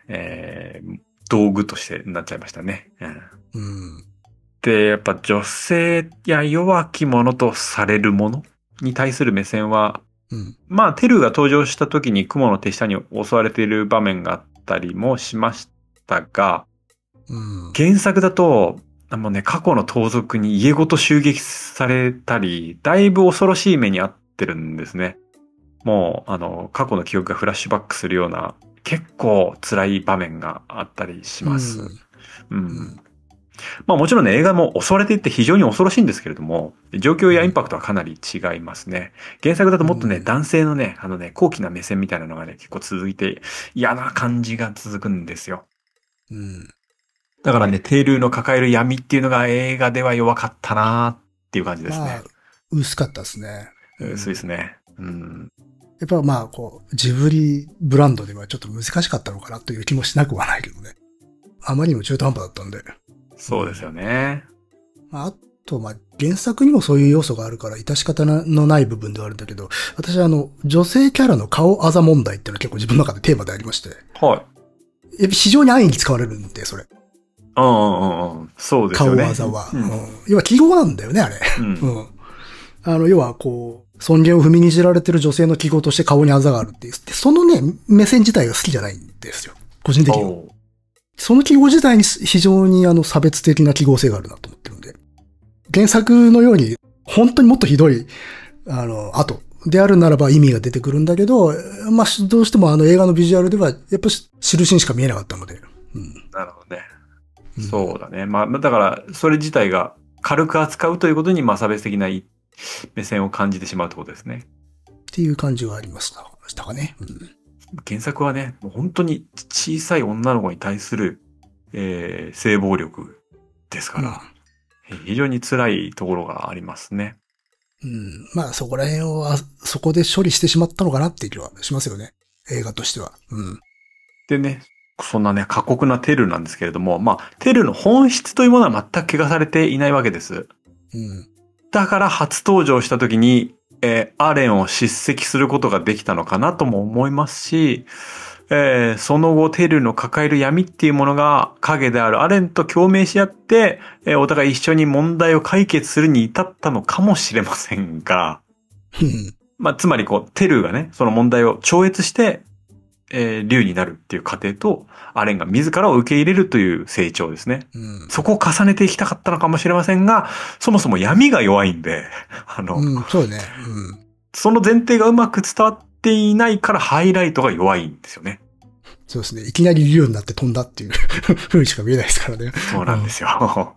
道具としてなっちゃいましたね。 うん。 で、やっぱ女性や弱き者とされるものに対する目線は、 うん。 まあ、テルが登場した時に雲の手下に襲われている場面があったりもしましたが、 うん。 原作だと、もうね、過去の盗賊に家ごと襲撃されたり、だいぶ恐ろしい目に遭ってるんですね。もう、過去の記憶がフラッシュバックするような、結構辛い場面があったりします。うん。まあもちろんね、映画も襲われていって非常に恐ろしいんですけれども、状況やインパクトはかなり違いますね。原作だともっとね、男性のね、高貴な目線みたいなのがね、結構続いて嫌な感じが続くんですよ。 うん。 だからね、テールの抱える闇っていうのが映画では弱かったなーっていう感じですね。 まあ、薄かったですね。 薄いですね。うん。 やっぱまあ、こう、ジブリブランドではちょっと難しかったのかなという気もしなくはないけどね。あまりにも中途半端だったんで。 そうですよね。 あと、まあ、原作にもそういう要素があるから、致し方のない部分ではあるんだけど、私は女性キャラの顔あざ問題っていうのは結構自分の中でテーマでありまして。 はい。 非常に安易に使われるんで、それ。 そうですよね。 顔あざは。要は記号なんだよね、あれ。要はこう、尊厳を踏みにじられてる女性の記号として顔にあざがあるっていう。そのね、目線自体が好きじゃないんですよ。個人的には。その記号自体に非常に差別的な記号性があるなと思ってるんで。原作のように、本当にもっとひどい、後であるならば意味が出てくるんだけど、まあ、どうしても映画のビジュアルでは、やっぱ印にしか見えなかったので。 なるほどね。そうだね。まあ、だから、それ自体が軽く扱うということに、まあ、差別的な目線を感じてしまうってことですね。 っていう感じはありましたかね。 原作はね、もう本当に小さい女の子に対する、性暴力ですから、非常に辛いところがありますね。 まあそこら辺をそこで処理してしまったのかなっていう気はしますよね。映画としては。 でね、そんなね、過酷なテルなんですけれども、まあ、テルの本質というものは全く汚されていないわけです。だから初登場した時に、アレンを叱責することができたのかなとも思いますし、その後テルの抱える闇っていうものが影であるアレンと共鳴し合って、お互い一緒に問題を解決するに至ったのかもしれませんが、まあ、つまりこう、テルがね、その問題を超越して、竜になるっていう過程と、アレンが自らを受け入れるという成長ですね。そこを重ねていきたかったのかもしれませんが、そもそも闇が弱いんで、 そうね。 その前提がうまく伝わっていないからハイライトが弱いんですよね。 そうですね。いきなり竜になって飛んだっていう風にしか見えないですからね。 そうなんですよ。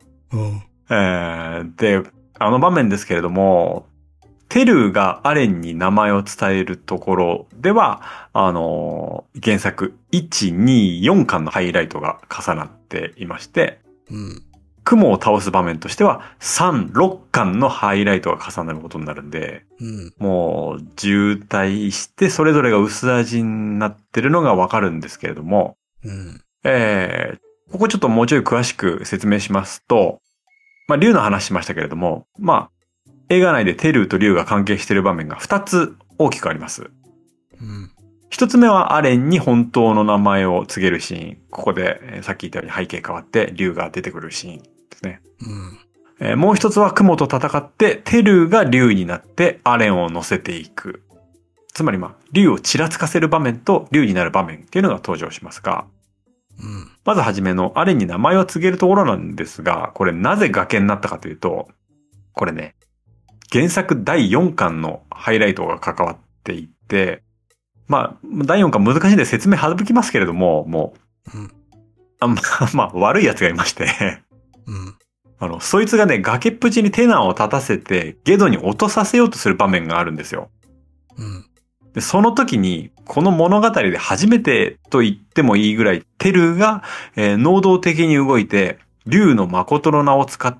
で、あの場面ですけれども、テルがアレンに名前を伝えるところでは、原作1、2、4巻のハイライトが重なっていまして、雲を倒す場面としては3、6巻のハイライトが重なることになるんで、もう渋滞してそれぞれが薄味になってるのがわかるんですけれども、ここちょっともうちょい詳しく説明しますと、まあ、竜の話しましたけれども、まあ、映画内でテルと竜が関係している場面が2つ大きくあります。1つ目はアレンに本当の名前を告げるシーン。ここで、さっき言ったように背景変わって竜が出てくるシーンですね。もう一つは雲と戦ってテルが竜になってアレンを乗せていく。つまりまあ、竜をちらつかせる場面と竜になる場面っていうのが登場しますが、まずはじめのアレンに名前を告げるところなんですが、これなぜ崖になったかというと、これね、原作第4巻のハイライトが関わっていて、まあ、第4巻難しいんで説明省きますけれども、もう、まあ、悪い奴がいましてそいつがね、崖っぷちにテナーを立たせて、ゲドに落とさせようとする場面があるんですよ。でその時に、この物語で初めてと言ってもいいぐらい、テルが、能動的に動いて、竜の誠の名を使って、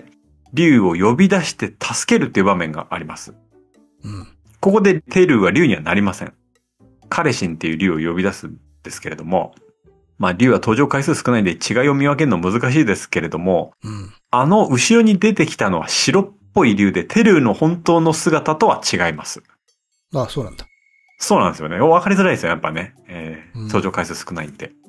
竜を呼び出して助けるっていう場面があります。ここでテルは竜にはなりません。彼氏っていう竜を呼び出すんですけれども、まあ竜は登場回数少ないんで違いを見分けるの難しいですけれども、後ろに出てきたのは白っぽい竜で、テルの本当の姿とは違います。 ああ、そうなんだ。 そうなんですよね。分かりづらいですよ、やっぱね。登場回数少ないんで。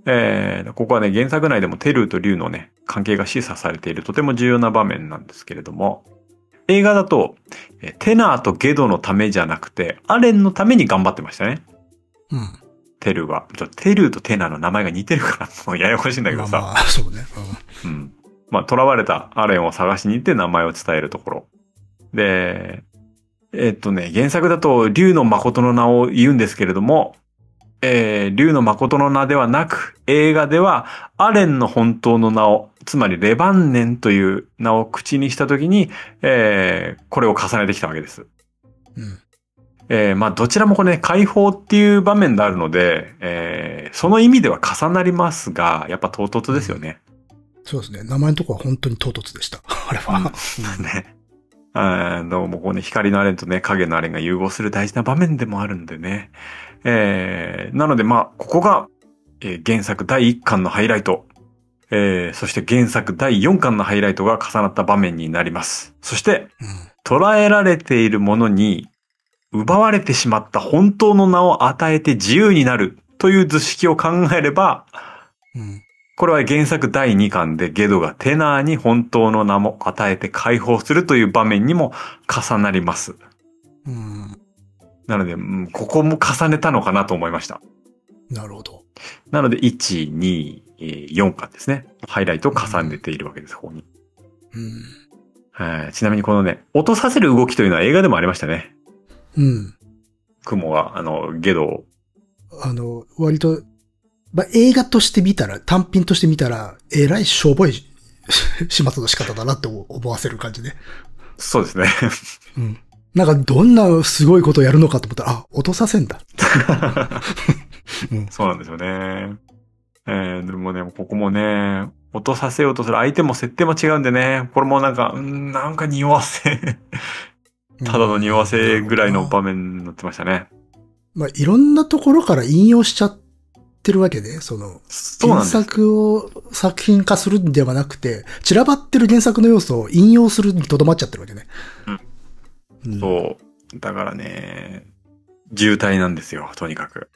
ここはね、原作内でもテルーとリュウのね、関係が示唆されているとても重要な場面なんですけれども、映画だと、テナーとゲドのためじゃなくて、アレンのために頑張ってましたね。 うん。 テルーは。テルーとテナーの名前が似てるから、もうややこしいんだけどさ。 まあ、そうね。 うん。まあ、囚われたアレンを探しに行って名前を伝えるところ。で、原作だと、竜の誠の名を言うんですけれども、竜の誠の名ではなく、映画では、アレンの本当の名を、つまりレバンネンという名を口にしたときに、これを重ねてきたわけです。 うん。 まあ、どちらもこれね、解放っていう場面であるので、その意味では重なりますが、やっぱ唐突ですよね。 そうですね。名前のとこは本当に唐突でした。あれは。 ね。どうもこうね、光のアレンとね、影のアレンが融合する大事な場面でもあるんでね。なのでまあ、ここが、原作第1巻のハイライト。そして原作第4巻のハイライトが重なった場面になります。そして、捉えられているものに、奪われてしまった本当の名を与えて自由になるという図式を考えれば、これは原作第2巻でゲドがテナーに本当の名も与えて解放するという場面にも重なります。なので、ここも重ねたのかなと思いました。 なるほど。 なので、1、2、4巻ですね。ハイライトを重ねているわけです、ここに。ちなみにこのね、落とさせる動きというのは映画でもありましたね。雲が、ゲドを。 割と、まあ、映画として見たら、単品として見たら、えらいしょぼい始末の仕方だなって思わせる感じね。 そうですね。 なんかどんなすごいことをやるのかと思ったら、落とさせんだ。 そうなんですよね。でもね、ここもね、落とさせようとする相手も設定も違うんでね、これもなんか匂わせ、ただの匂わせぐらいの場面になってましたね。 まあ、いろんなところから引用しちゃってるわけで、原作を作品化するんではなくて、散らばってる原作の要素を引用するにとどまっちゃってるわけね。 そう。だからね、渋滞なんですよ、とにかく。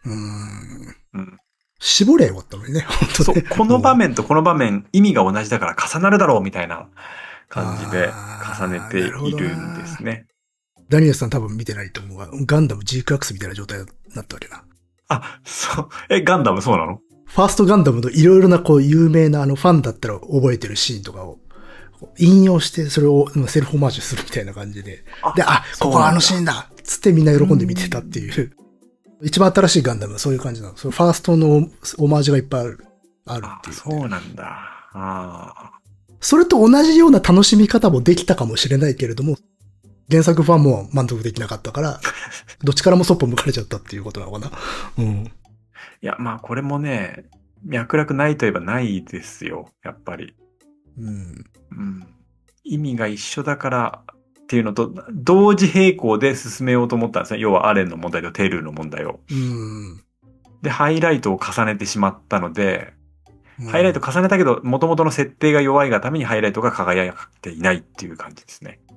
絞れよったのにね、本当に。そう、この場面とこの場面、意味が同じだから重なるだろう、みたいな感じで重ねているんですね。 ダニエルさん多分見てないと思うが、ガンダム G クラックスみたいな状態になったわけな。 あ、そう。ガンダムそうなの？ ファーストガンダムのいろいろな有名なファンだったら覚えてるシーンとかを引用して、それをセルフオマージュするみたいな感じで。ここはシーンだつってみんな喜んで見てたっていう。一番新しいガンダムはそういう感じなの。ファーストのオマージュがいっぱいあるっていう。 そうなんだ。 それと同じような楽しみ方もできたかもしれないけれども、原作ファンも満足できなかったから、どっちからもそっぽ向かれちゃったっていうことなのかな。いや、まあこれもね、脈絡ないといえばないですよ、やっぱり。意味が一緒だからっていうのと、同時並行で進めようと思ったんですね。要はアレンの問題とテルーの問題を。で、ハイライトを重ねてしまったので、ハイライト重ねたけど、元々の設定が弱いがためにハイライトが輝いていないっていう感じですね。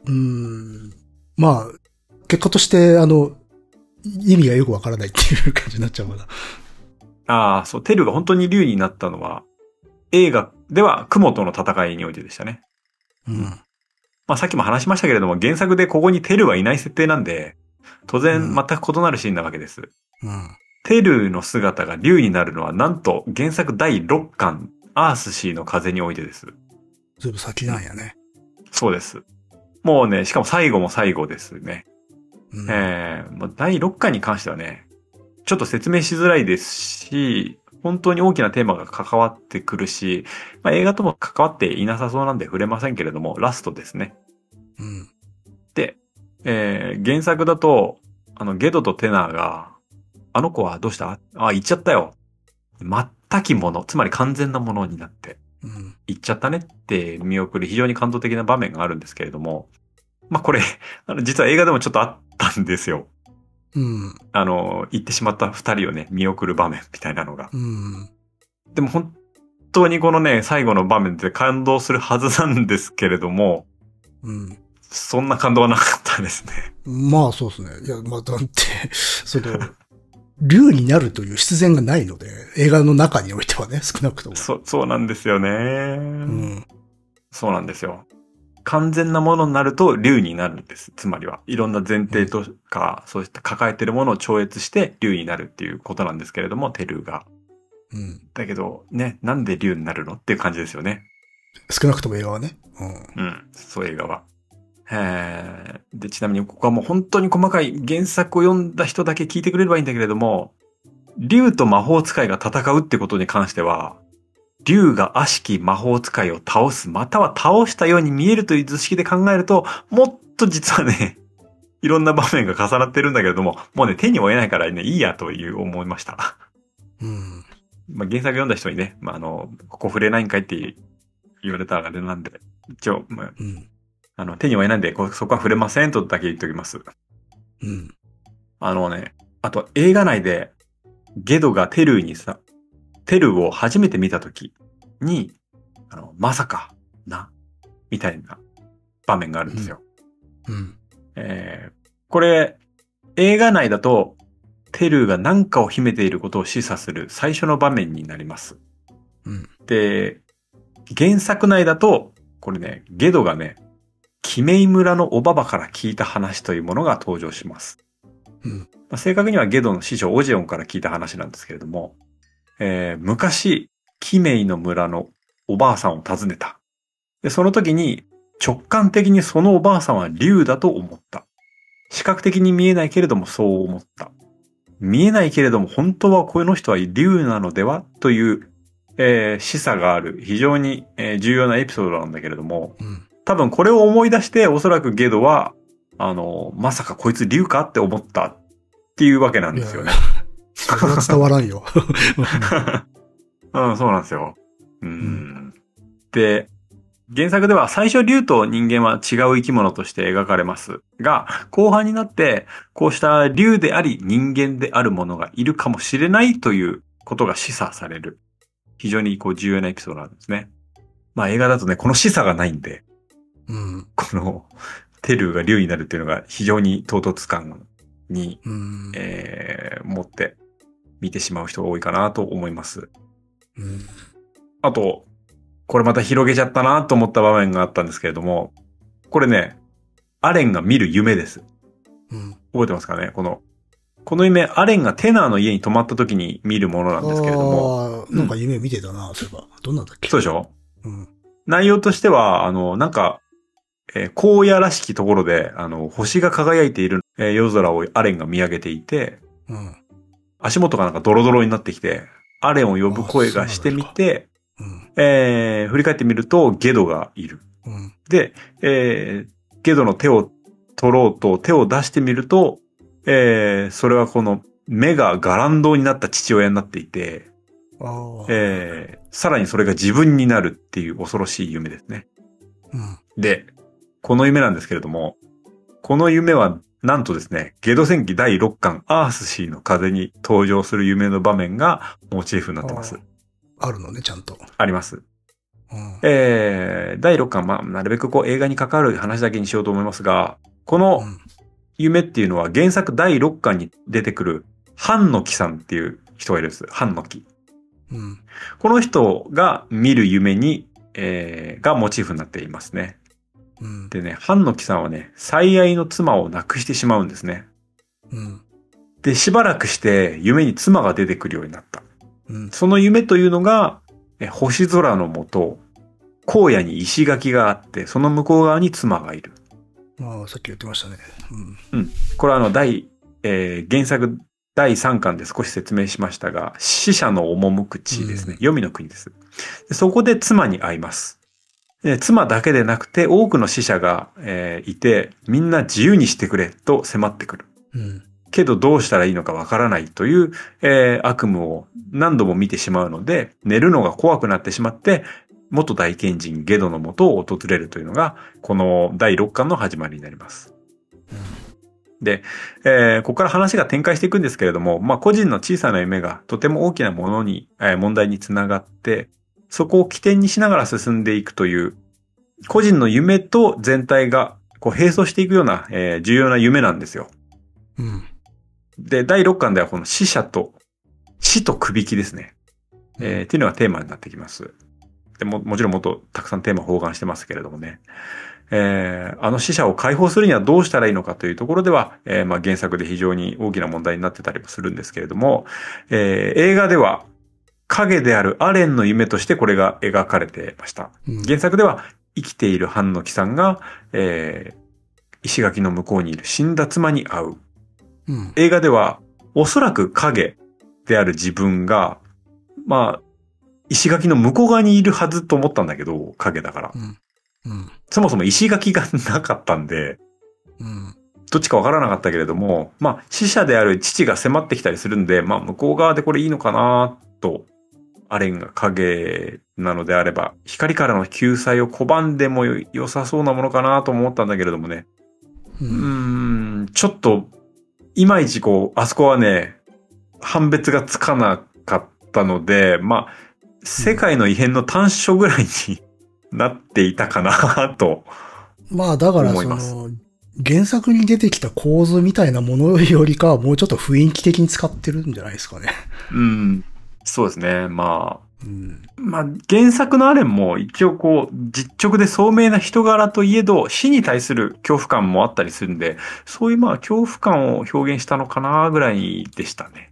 まあ、結果として、意味がよくわからないっていう感じになっちゃうかな。 そう、テルが本当に竜になったのは、映画では雲との戦いにおいてでしたね。まあさっきも話しましたけれども、原作でここにテルはいない設定なんで、当然全く異なるシーンなわけです。テルの姿が竜になるのは、なんと原作第6巻、アースシーの風においてです。 ずいぶん先なんやね。 そうです。もうね、しかも最後も最後ですね。第6巻に関してはね、ちょっと説明しづらいですし、本当に大きなテーマが関わってくるし、映画とも関わっていなさそうなんで触れませんけれども、ラストですね。で、原作だと、ゲドとテナーが、あの子はどうした？行っちゃったよ。全きもの、つまり完全なものになって、行っちゃったねって見送る非常に感動的な場面があるんですけれども、まあこれ、実は映画でもちょっとあったんですよ。行ってしまった二人をね、見送る場面みたいなのが。でも本当にこのね、最後の場面で感動するはずなんですけれども、そんな感動はなかったですね。 まあそうですね。いや、まあだって、 竜になるという必然がないので、映画の中においてはね、少なくとも。 そうなんですよね。 うん。 そうなんですよ。完全なものになると竜になるんです。つまりは。いろんな前提とか、そういった抱えてるものを超越して竜になるっていうことなんですけれども、テルーが。 うん。 だけど、ね、なんで竜になるのっていう感じですよね。 少なくとも映画はね。 うん。そう映画は。で、ちなみにここはもう本当に細かい原作を読んだ人だけ聞いてくれればいいんだけれども、竜と魔法使いが戦うってことに関しては、竜が悪しき魔法使いを倒す、または倒したように見えるという図式で考えると、もっと実はね、いろんな場面が重なってるんだけれども、もうね、手に負えないからね、いいやという思いました。 うん。 まあ、原作読んだ人にね、ここ触れないんかいって言われたらあれなんで、一応、 うん。 手に負えないんで、そこは触れませんとだけ言っておきます。 うん。 あと映画内で、ゲドがテルーを初めて見たときに、まさかな、みたいな場面があるんですよ。 うん。 これ、映画内だと、テルーが何かを秘めていることを示唆する最初の場面になります。 うん。 で、原作内だと、これね、ゲドがね、キメイ村のおばばから聞いた話というものが登場します。 うん。 正確にはゲドの師匠オジオンから聞いた話なんですけれども、昔、キメイの村のおばあさんを訪ねた。で、その時に直感的にそのおばあさんは竜だと思った。視覚的に見えないけれどもそう思った。見えないけれども本当はこの人は竜なのではという、示唆がある非常に、重要なエピソードなんだけれども、 うん。 多分これを思い出しておそらくゲドは、まさかこいつ竜かって思ったっていうわけなんですよね。 それは伝わらんよ。 うん、そうなんですよ。で、原作では最初竜と人間は違う生き物として描かれますが、後半になってこうした竜であり人間であるものがいるかもしれないということが示唆される。非常に重要なエピソードなんですね。まあ映画だとね、この示唆がないんで、 うん。 このテルーが竜になるっていうのが非常に唐突感に、持って見てしまう人が多いかなと思います。 うん、 あと、これまた広げちゃったなと思った場面があったんですけれども、これね、アレンが見る夢です。 うん、 覚えてますかねこの夢、アレンがテナーの家に泊まった時に見るものなんですけれども。 なんか夢見てたな、そういえば。どんなんだっけ？ そうでしょ？ うん。 内容としては、なんか、荒野らしきところで、星が輝いている、夜空をアレンが見上げていて、 うん。 足元がなんかドロドロになってきて、アレンを呼ぶ声がしてみて、 うん、 振り返ってみるとゲドがいる。 うん、 で、ゲドの手を取ろうと手を出してみると、それはこの目が伽藍堂になった父親になっていて、さらにそれが自分になるっていう恐ろしい夢ですね。 うん、 で、この夢なんですけれども、この夢はなんとですね、ゲド戦記第6巻アースシーの風に登場する夢の場面がモチーフになってます。 あるのね、ちゃんと。 あります。 うん、 第6巻、なるべく映画に関わる話だけにしようと思いますが、この夢っていうのは原作第6巻に出てくる半の木さんっていう人がいるんです。半の木。 うん、 この人が見る夢に、がモチーフになっていますね。 うん、 でね、半の木さんはね、最愛の妻を亡くしてしまうんですね。 うん、 で、しばらくして夢に妻が出てくるようになった。 うん、 その夢というのが、星空の下、荒野に石垣があって、その向こう側に妻がいる。 さっき言ってましたね。 うん。これは原作第3巻で少し説明しましたが、死者の赴く地ですね。黄泉の国です。でそこで妻に会います。妻だけでなくて多くの死者が、いて、みんな自由にしてくれと迫ってくる。 うん、 けどどうしたらいいのかわからないという、悪夢を何度も見てしまうので、寝るのが怖くなってしまって、元大賢人ゲドの元を訪れるというのが、この第6巻の始まりになります。で、ここから話が展開していくんですけれども、個人の小さな夢がとても大きなものに、問題につながって、そこを起点にしながら進んでいくという、個人の夢と全体が並走していくような、重要な夢なんですよ。 うん。 で、第6巻ではこの死とくびきですね。っていうのがテーマになってきます。でもちろんもっとたくさんテーマ包含してますけれどもね。あの死者を解放するにはどうしたらいいのかというところでは、原作で非常に大きな問題になってたりもするんですけれども、映画では影であるアレンの夢としてこれが描かれてました。原作では生きている半野木さんが、石垣の向こうにいる死んだ妻に会う。映画ではおそらく影である自分が、石垣の向こう側にいるはずと思ったんだけど、影だから。そもそも石垣がなかったんで、どっちかわからなかったけれども、死者である父が迫ってきたりするんで、向こう側でこれいいのかなと、アレンが影なのであれば、光からの救済を拒んでも良さそうなものかなと思ったんだけれどもね。ちょっと、いまいちあそこはね、判別がつかなかったので、世界の異変の短所ぐらいになっていたかなと。 だから原作に出てきた構図みたいなものよりかはもうちょっと雰囲気的に使ってるんじゃないですかね。 そうですね。原作のアレンも一応実直で聡明な人柄といえど、死に対する恐怖感もあったりするんで、そういう恐怖感を表現したのかなぐらいでしたね。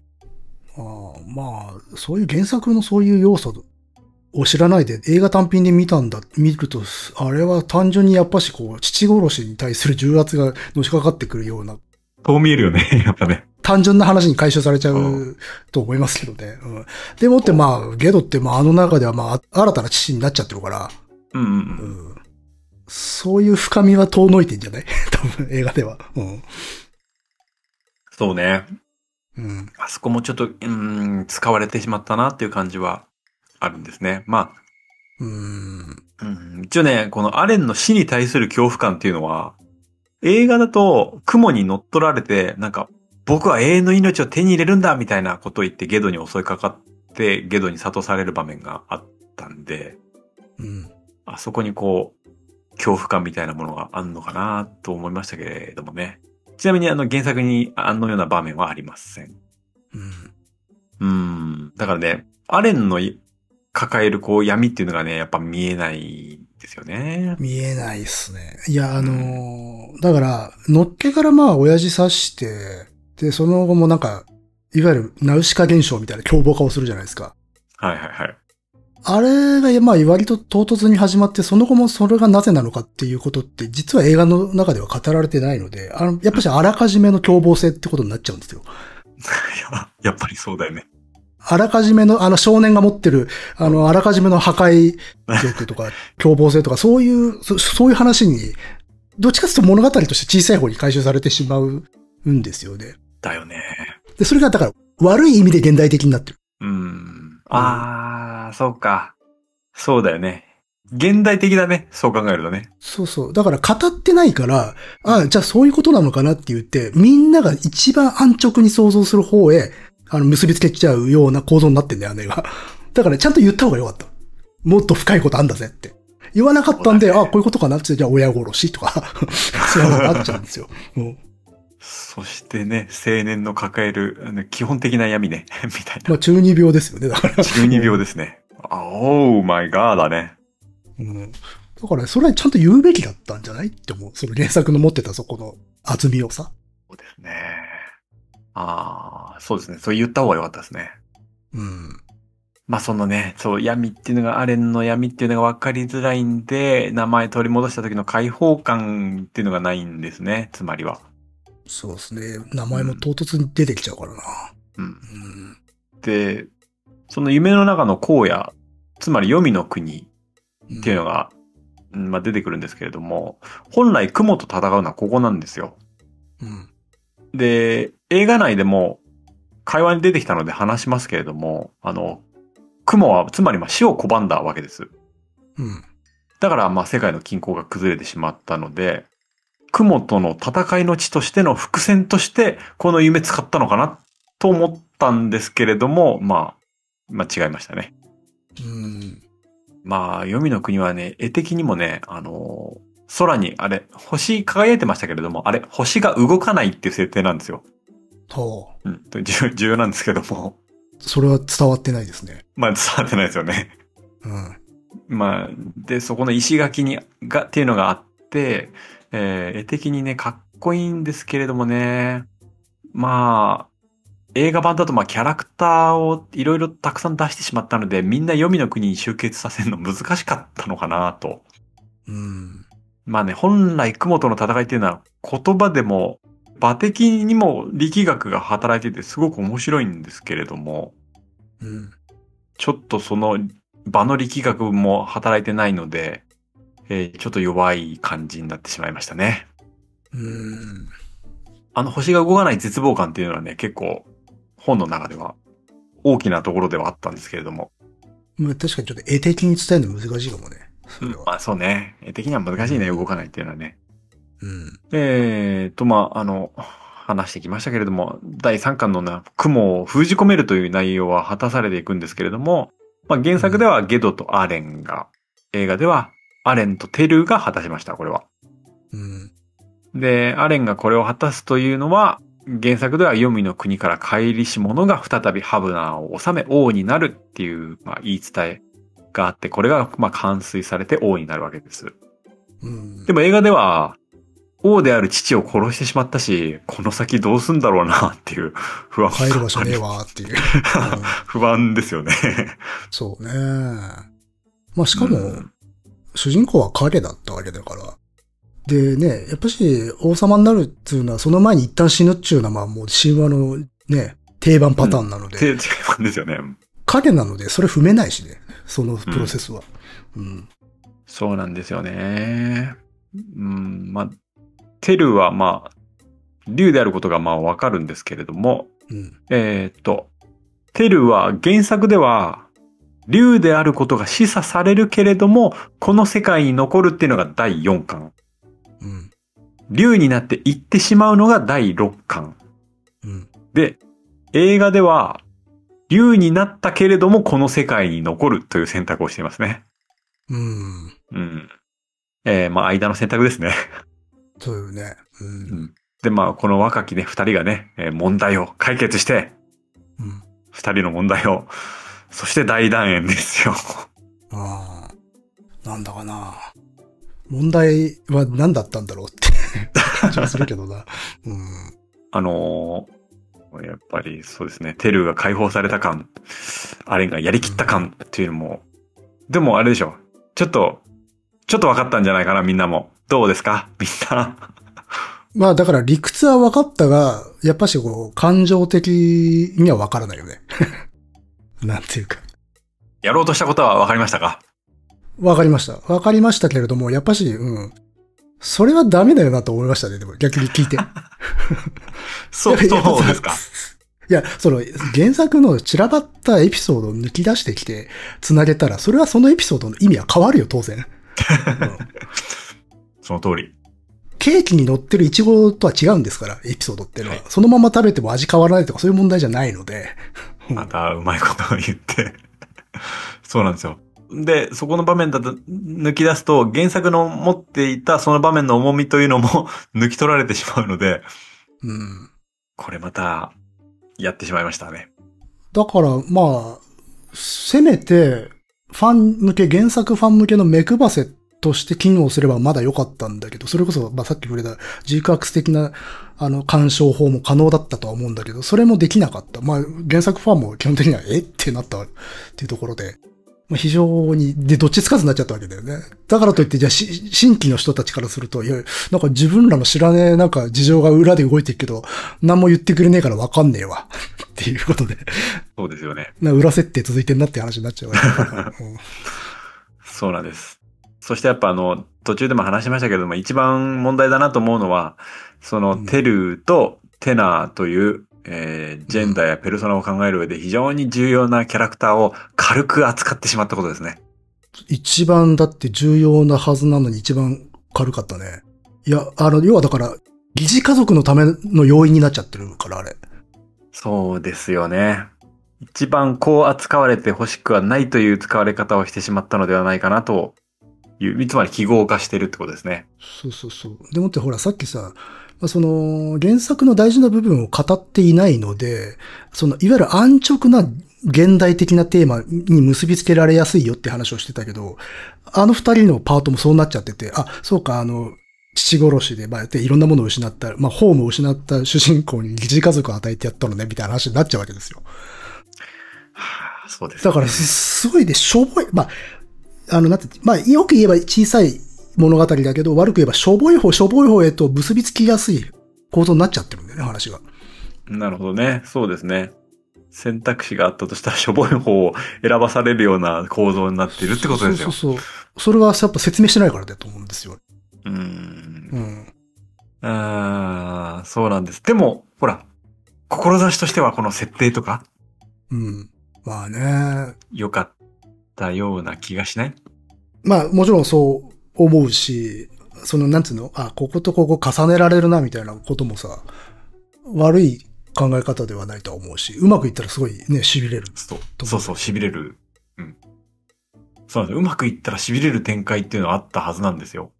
そういう原作のそういう要素を知らないで映画単品で見ると、あれは単純にやっぱし父殺しに対する重圧がのしかかってくるような。 そう見えるよね、やっぱね。 単純な話に回収されちゃうと思いますけどね。でもってゲドってあの中では新たな父になっちゃってるから。そういう深みは遠のいてんじゃない多分映画では。 そうね。あそこもちょっと、使われてしまったなっていう感じはあるんですね。一応ね、このアレンの死に対する恐怖感っていうのは、映画だと雲に乗っ取られて、僕は永遠の命を手に入れるんだみたいなことを言ってゲドに襲いかかってゲドに諭される場面があったんで、あそこに恐怖感みたいなものがあるのかなと思いましたけれどもね。ちなみに原作にあのような場面はありません。だからね、アレンの抱える闇っていうのがね、やっぱ見えないですよね。 見えないっすね。いや、だから、のっけから親父刺して、で、その後もいわゆるナウシカ現象みたいな凶暴化をするじゃないですか。あれが割と唐突に始まって、その後もそれがなぜなのかっていうことって、実は映画の中では語られてないので、やっぱしあらかじめの凶暴性ってことになっちゃうんですよ。 やっぱりそうだよね。 あらかじめの少年が持ってる、あらかじめの破壊力とか、凶暴性とか、そういう話に、どっちかというと物語として小さい方に回収されてしまうんですよね。 だよね。 で、それがだから、悪い意味で現代的になってる。 そうか。そうだよね。現代的だね。そう考えるとね。 そうそう。だから語ってないから、じゃあそういうことなのかなって言って、みんなが一番安直に想像する方へ、結びつけちゃうような構造になってんだよ、姉が。だからちゃんと言った方がよかった。もっと深いことあんだぜって。言わなかったんで、こういうことかなって、じゃあ親殺しとか、そういうのがあっちゃうんですよ。 そしてね、青年の抱える、基本的な闇ね、みたいな。 中二病ですよね、だから。 中二病ですね。Oh my god だね。 だから、それはちゃんと言うべきだったんじゃないって思う。その原作の持ってたそこの厚みをさ。 そうですね。そうですね。そう言った方がよかったですね。そのね、闇っていうのが、アレンの闇っていうのが分かりづらいんで、名前取り戻した時の解放感っていうのがないんですね、つまりは。 そうですね。名前も唐突に出てきちゃうからな。 で、その夢の中の荒野、つまり黄泉の国っていうのが、出てくるんですけれども、本来雲と戦うのはここなんですよ。で、映画内でも会話に出てきたので話しますけれども、雲はつまり死を拒んだわけです。だから世界の均衡が崩れてしまったので、雲との戦いの地としての伏線としてこの夢使ったのかなと思ったんですけれども、違いましたね。黄泉の国はね、絵的にもね、空に星輝いてましたけれども、星が動かないっていう設定なんですよ。 はあ。 重要なんですけども。 それは伝わってないですね。 まあ伝わってないですよね。 うん。 まあ、で、そこの石垣っていうのがあって、絵的にね、かっこいいんですけれどもね。まあ、映画版だとキャラクターをいろいろたくさん出してしまったので、みんな黄泉の国に集結させるの難しかったのかなと。 うん。 まあね、本来雲との戦いっていうのは言葉でも場的にも力学が働いててすごく面白いんですけれども、 うん。 ちょっとその場の力学も働いてないので、ちょっと弱い感じになってしまいましたね。星が動かない絶望感っていうのはね、結構本の中では大きなところではあったんですけれども。 まあ確かにちょっと絵的に伝えるの難しいかもね。それは。 まあそうね。絵的には難しいね、動かないっていうのはね。 うん。 話してきましたけれども、第3巻の雲を封じ込めるという内容は果たされていくんですけれども、原作ではゲドとアレンが、映画ではアレンとテルが果たしました、これは。 うん。 で、アレンがこれを果たすというのは、原作では黄泉の国から帰りし者が再びハブナーを治め王になるっていう、言い伝えがあって、これが完遂されて王になるわけです。 うん。 でも映画では、王である父を殺してしまったし、この先どうすんだろうなっていう不安。 帰る場所ねえわっていう。 不安ですよね。 そうね。しかも、主人公は影だったわけだから。でね、やっぱし王様になるっていうのは、その前に一旦死ぬっていうのは、もう神話のね、定番パターンなので。 定番ですよね。 影なので、それ踏めないしね。そのプロセスは。 そうなんですよね。テルは竜であることがわかるんですけれども、テルは原作では竜であることが示唆されるけれども、この世界に残るっていうのが第4巻。竜になって行ってしまうのが第6巻。で、映画では竜になったけれどもこの世界に残るという選択をしていますね。間の選択ですね。 そうよね。 で、この若きね、二人がね、問題を解決して、二人の問題を、そして大団円ですよ。 なんだかな。問題は何だったんだろうって感じはするけどな。 やっぱりそうですね、テルが解放された感、アレンがやりきった感っていうのも、でもあれでしょ、ちょっと分かったんじゃないかな、みんなも。どうですかみんな。 だから理屈は分かったが、やっぱし感情的には分からないよね。なんていうか。 やろうとしたことは分かりましたか？ 分かりました。分かりましたけれども、やっぱし、それはダメだよなと思いましたね、でも逆に聞いて。 そうですか。 いや、原作の散らばったエピソードを抜き出してきて、繋げたら、それはそのエピソードの意味は変わるよ、当然。 その通り。 ケーキに乗ってるイチゴとは違うんですから、エピソードっていうのは。そのまま食べても味変わらないとかそういう問題じゃないので。 またうまいことを言って。そうなんですよ。で、そこの場面だと抜き出すと、原作の持っていたその場面の重みというのも抜き取られてしまうので、これまたやってしまいましたね。 だから、せめて、原作ファン向けの目配せとして機能すればまだ良かったんだけど、それこそ、さっき触れたジークアクス的な、干渉法も可能だったとは思うんだけど、それもできなかった。原作ファンも基本的には、ってなったっていうところで、非常に、で、どっちつかずになっちゃったわけだよね。だからといって、じゃあ、新規の人たちからすると、いや、自分らの知らねえ、事情が裏で動いてるけど、何も言ってくれねえからわかんねえわ。っていうことで。 そうですよね。 裏設定続いてんなって話になっちゃうわけだから。 そうなんです。そしてやっぱ途中でも話しましたけれども、一番問題だなと思うのは、テルとテナーという、ジェンダーやペルソナを考える上で非常に重要なキャラクターを軽く扱ってしまったことですね。 一番だって重要なはずなのに一番軽かったね。いや、要はだから、疑似家族のための要因になっちゃってるから、あれ。 そうですよね。一番こう扱われて欲しくはないという使われ方をしてしまったのではないかなという、つまり記号化してるってことですね。 そう。でもってほら、さっきさ、 その原作の大事な部分を語っていないので、そのいわゆる安直な現代的なテーマに結びつけられやすいよって話をしてたけど、あの二人のパートもそうなっちゃってて、あ、そうか、父殺しで、でいろんなものを失った、ホームを失った主人公に疑似家族を与えてやったのね、みたいな話になっちゃうわけですよ。 はあ、そうですね。 だからすごいしょぼい、なんて、よく言えば小さい物語だけど、悪く言えばしょぼい方へと結びつきやすい構造になっちゃってるんだよね、話が。 なるほどね。そうですね。選択肢があったとしたら、しょぼい方を選ばされるような構造になっているってことですよ。 そう。それはやっぱ説明してないからだと思うんですよ。 そうなんです。でも、ほら、志としてはこの設定とか。 まあね。 良かったような気がしない？ もちろんそう思うし、なんつうの？こことここ重ねられるな、みたいなこともさ、悪い考え方ではないとは思うし、うまくいったらすごいね、痺れる。 そう、痺れる。そうなんです。うまくいったら痺れる展開っていうのはあったはずなんですよ。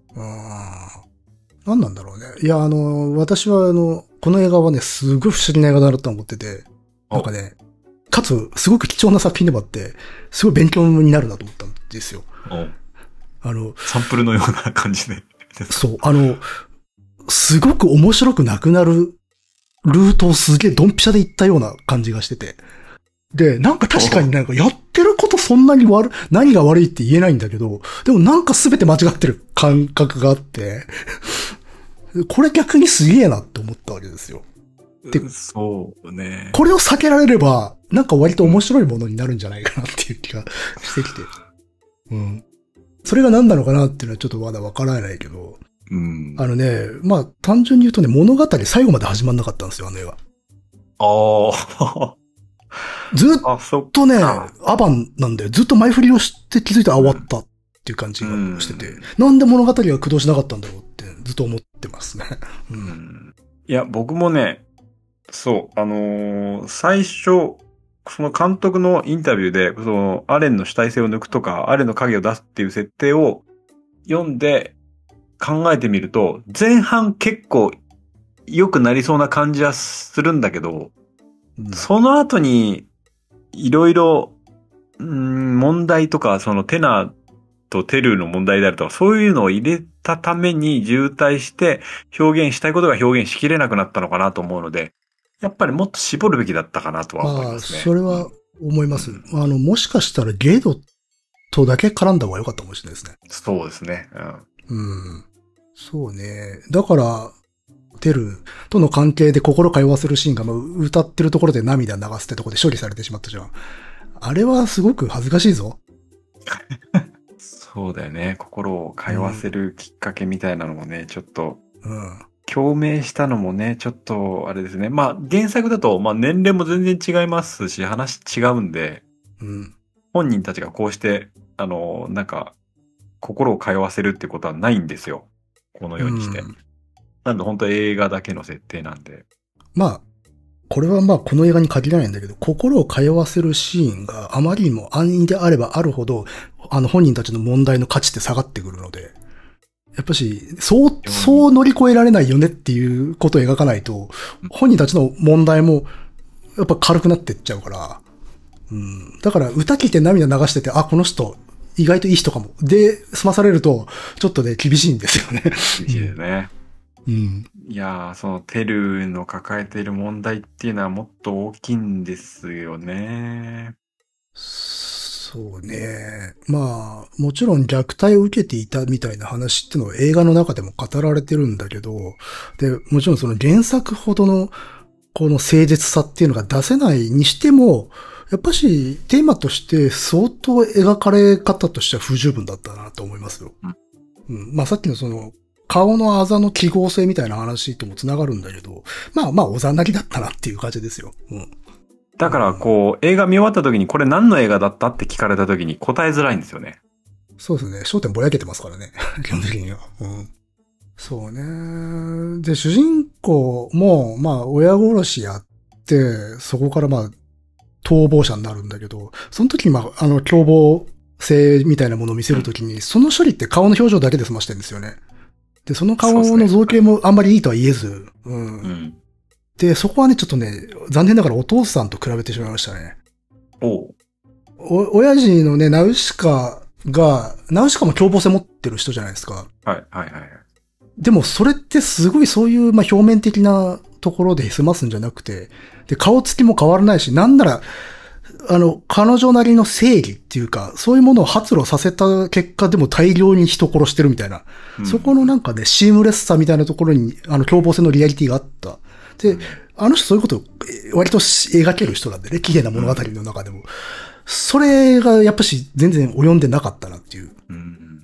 何なんだろうね。いや、私はこの映画はね、すごい不思議な映画だなと思ってて、なんかね、かつ、すごく貴重な作品でもあって、すごい勉強になるなと思ったんですよ。 サンプルのような感じで。 そう、すごく面白くなくなるルートをすげえドンピシャで行ったような感じがしてて。で、なんか確かになんかやってることそんなに何が悪いって言えないんだけど、でもなんか全て間違ってる感覚があって、これ逆にすげえなって思ったわけですよ。 で、そうね。 これを避けられれば、なんか割と面白いものになるんじゃないかなっていう気がしてきて。それが何なのかなっていうのはちょっとまだわからないけど。単純に言うとね、物語最後まで始まんなかったんですよ、あの映画。ずっとね、アバンなんだよ。ずっと前振りをして気づいて終わったっていう感じがしてて、なんで物語が駆動しなかったんだろうってずっと思ってますね。 いや、僕もね、そう、最初、その監督のインタビューで、アレンの主体性を抜くとか、アレンの影を出すっていう設定を読んで考えてみると、前半結構良くなりそうな感じはするんだけど、その後に、いろいろ、問題とか、そのテナとテルの問題であるとか、そういうのを入れたために渋滞して表現したいことが表現しきれなくなったのかなと思うので、やっぱりもっと絞るべきだったかなとは思いますね。 それは思います。もしかしたらゲドとだけ絡んだ方が良かったかもしれないですね。 そうですね。 そうね。だから、テルとの関係で心通わせるシーンが、歌ってるところで涙流すってところで処理されてしまったじゃん。あれはすごく恥ずかしいぞ。 そうだよね。心を通わせるきっかけみたいなのもね、ちょっと、共鳴したのもね、ちょっと、あれですね。原作だと、年齢も全然違いますし、話違うんで、本人たちがこうして、心を通わせるってことはないんですよ。このようにして。なんで本当映画だけの設定なんで。 これはこの映画に限らないんだけど、心を通わせるシーンがあまりにも安易であればあるほど、本人たちの問題の価値って下がってくるので、やっぱし、そう乗り越えられないよねっていうことを描かないと、本人たちの問題も、やっぱ軽くなってっちゃうから、だから歌聞いて涙流してて、この人、意外といい人かも。で、済まされると、ちょっとね、厳しいんですよね。厳しいですね。いやー、そのテルの抱えている問題っていうのはもっと大きいんですよね。 そうね。もちろん虐待を受けていたみたいな話っていうのは映画の中でも語られてるんだけど、で、もちろんその原作ほどのこの誠実さっていうのが出せないにしても、やっぱしテーマとして相当描かれ方としては不十分だったなと思いますよ。さっきのその顔のあざの記号性みたいな話とも繋がるんだけど、おざなりだったなっていう感じですよ。 だから映画見終わった時にこれ何の映画だったって聞かれた時に答えづらいんですよね。 そうですね。焦点ぼやけてますからね。基本的には。そうね。で、主人公も、親殺しやって、そこから逃亡者になるんだけど、その時に凶暴性みたいなものを見せるときに、その処理って顔の表情だけで済ましてるんですよね。 で、その顔の造形もあんまりいいとは言えず、うん。 うん。 で、そこはね、ちょっとね、残念ながらお父さんと比べてしまいましたね。親父のね、ナウシカも凶暴性持ってる人じゃないですか。 はい、はい、はい。 でもそれってすごいそういう、まあ、表面的なところで済ますんじゃなくて、で、顔つきも変わらないし、なんなら、彼女なりの正義っていうか、そういうものを発露させた結果でも大量に人殺してるみたいな。 うん、 そこのなんかね、シームレスさみたいなところに、凶暴性のリアリティがあった。で、あの人そういうことを割と描ける人なんでね、綺麗な物語の中でも。それがやっぱし全然及んでなかったなっていう。 うん、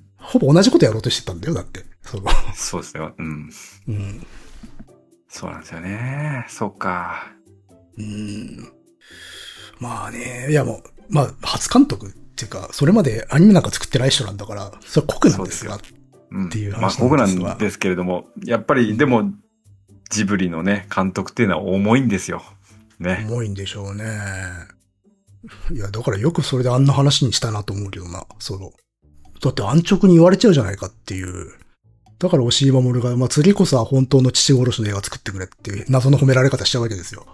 ほぼ同じことやろうとしてたんだよ、だって。 そうですよ。うん。 うん。 そうなんですよね。そうか。 まあね、いやもう、まあ、初監督っていうか、それまでアニメなんか作ってない人なんだから、それは酷なんですが、っていう話まあ酷なんですけれども、やっぱりでも、ジブリのね、監督っていうのは重いんですよ。ね。 重いんでしょうね。いや、だからよくそれであんな話にしたなと思うけどな、だって安直に言われちゃうじゃないかっていう。だから押井守が、まあ次こそは本当の父殺しの映画作ってくれっていう謎の褒められ方しちゃうわけですよ。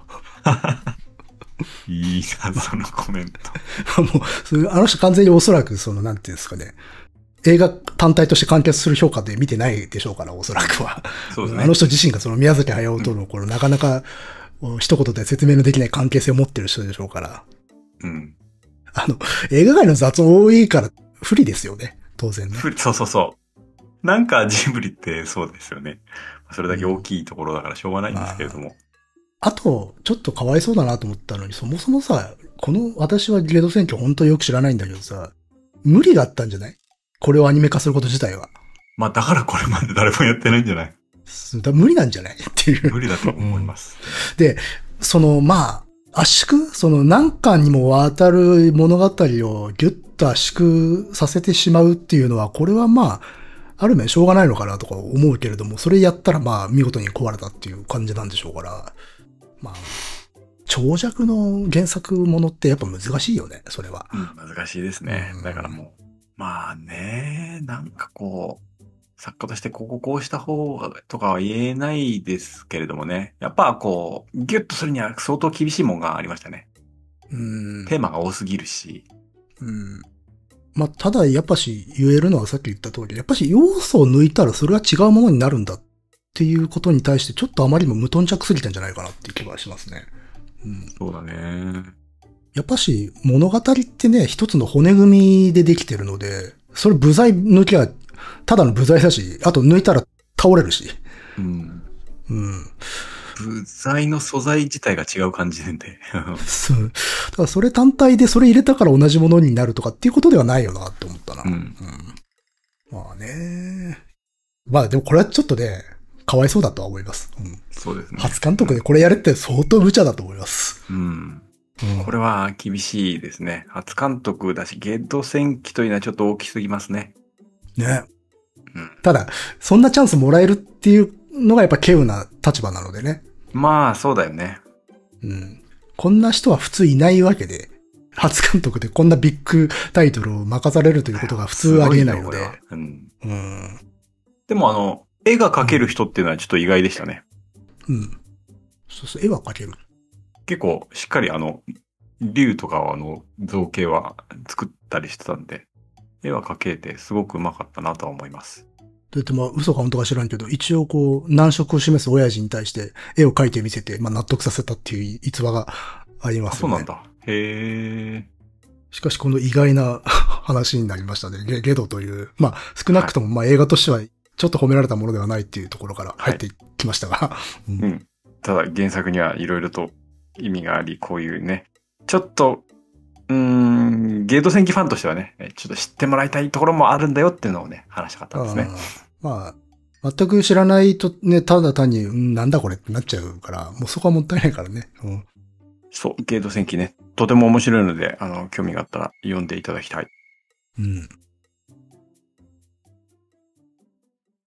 いいな、そのコメント。もう、あの人完全におそらくなんていうんですかね。映画単体として完結する評価で見てないでしょうから、おそらくは。 そうですね。 あの人自身が宮崎駿とのなかなか一言で説明のできない関係性を持ってる人でしょうから。 うん。 映画界の雑音多いから不利ですよね。当然ね。 そう。なんかジブリってそうですよね。それだけ大きいところだからしょうがないんですけれども。 あと、ちょっとかわいそうだなと思ったのに、そもそもさ、私はゲド戦記本当によく知らないんだけどさ、無理があったんじゃない？これをアニメ化すること自体は。 まあだからこれまで誰もやってないんじゃない？ 無理なんじゃないっていう。 無理だと思います。 で、まあ、圧縮何巻にもわたる物語をギュッと圧縮させてしまうっていうのは、これはまあ、ある面しょうがないのかなとか思うけれども、それやったらまあ、見事に壊れたっていう感じなんでしょうから、まあ、長尺の原作ものってやっぱ難しいよね、それは。 難しいですね。だからもう、まあね、なんかこう、作家としてこうした方がとかは言えないですけれどもね。やっぱこう、ギュッとするには相当厳しいもんがありましたね。テーマが多すぎるし。 まあ、ただやっぱし言えるのはさっき言った通り、やっぱし要素を抜いたらそれは違うものになるんだっていうことに対してちょっとあまりにも無頓着すぎたんじゃないかなっていう気がしますね。 そうだね。 やっぱし物語ってね、一つの骨組みでできてるので、それ部材抜きゃただの部材だし、あと抜いたら倒れるし。 部材の素材自体が違う感じなんで。 そう。ただそれ単体でそれ入れたから同じものになるとかっていうことではないよなって思ったな。まあね。まあでもこれはちょっとね、かわいそうだとは思います。 そうですね。 初監督でこれやれって相当無茶だと思います。 これは厳しいですね。初監督だし、ゲット戦記というのはちょっと大きすぎますね。 ね。ただ、そんなチャンスもらえるっていうのがやっぱ稀有な立場なのでね。 まあ、そうだよね。 こんな人は普通いないわけで、初監督でこんなビッグタイトルを任されるということが普通ありえないので。 でも絵が描ける人っていうのはちょっと意外でしたね。 そう、絵は描ける。 結構しっかり竜とかは造形は作ったりしてたんで、絵は描けてすごく上手かったなとは思います。 だってまあ嘘か本当か知らんけど、一応難色を示す親父に対して絵を描いてみせて、まあ納得させたっていう逸話がありますよね。 そうなんだ。へえ。 しかしこの意外な話になりましたね。ゲドという、まあ少なくともまあ映画としてはちょっと褒められたものではないっていうところから入ってきましたが。 ただ原作にはいろいろと意味があり、こういうね、ちょっと、ゲート戦記ファンとしてはね、ちょっと知ってもらいたいところもあるんだよっていうのをね、話したかったんですね。 まあ、全く知らないとね、ただ単に、なんだこれってなっちゃうから、もうそこはもったいないからね。 そう、ゲート戦記ね、とても面白いので、興味があったら読んでいただきたい。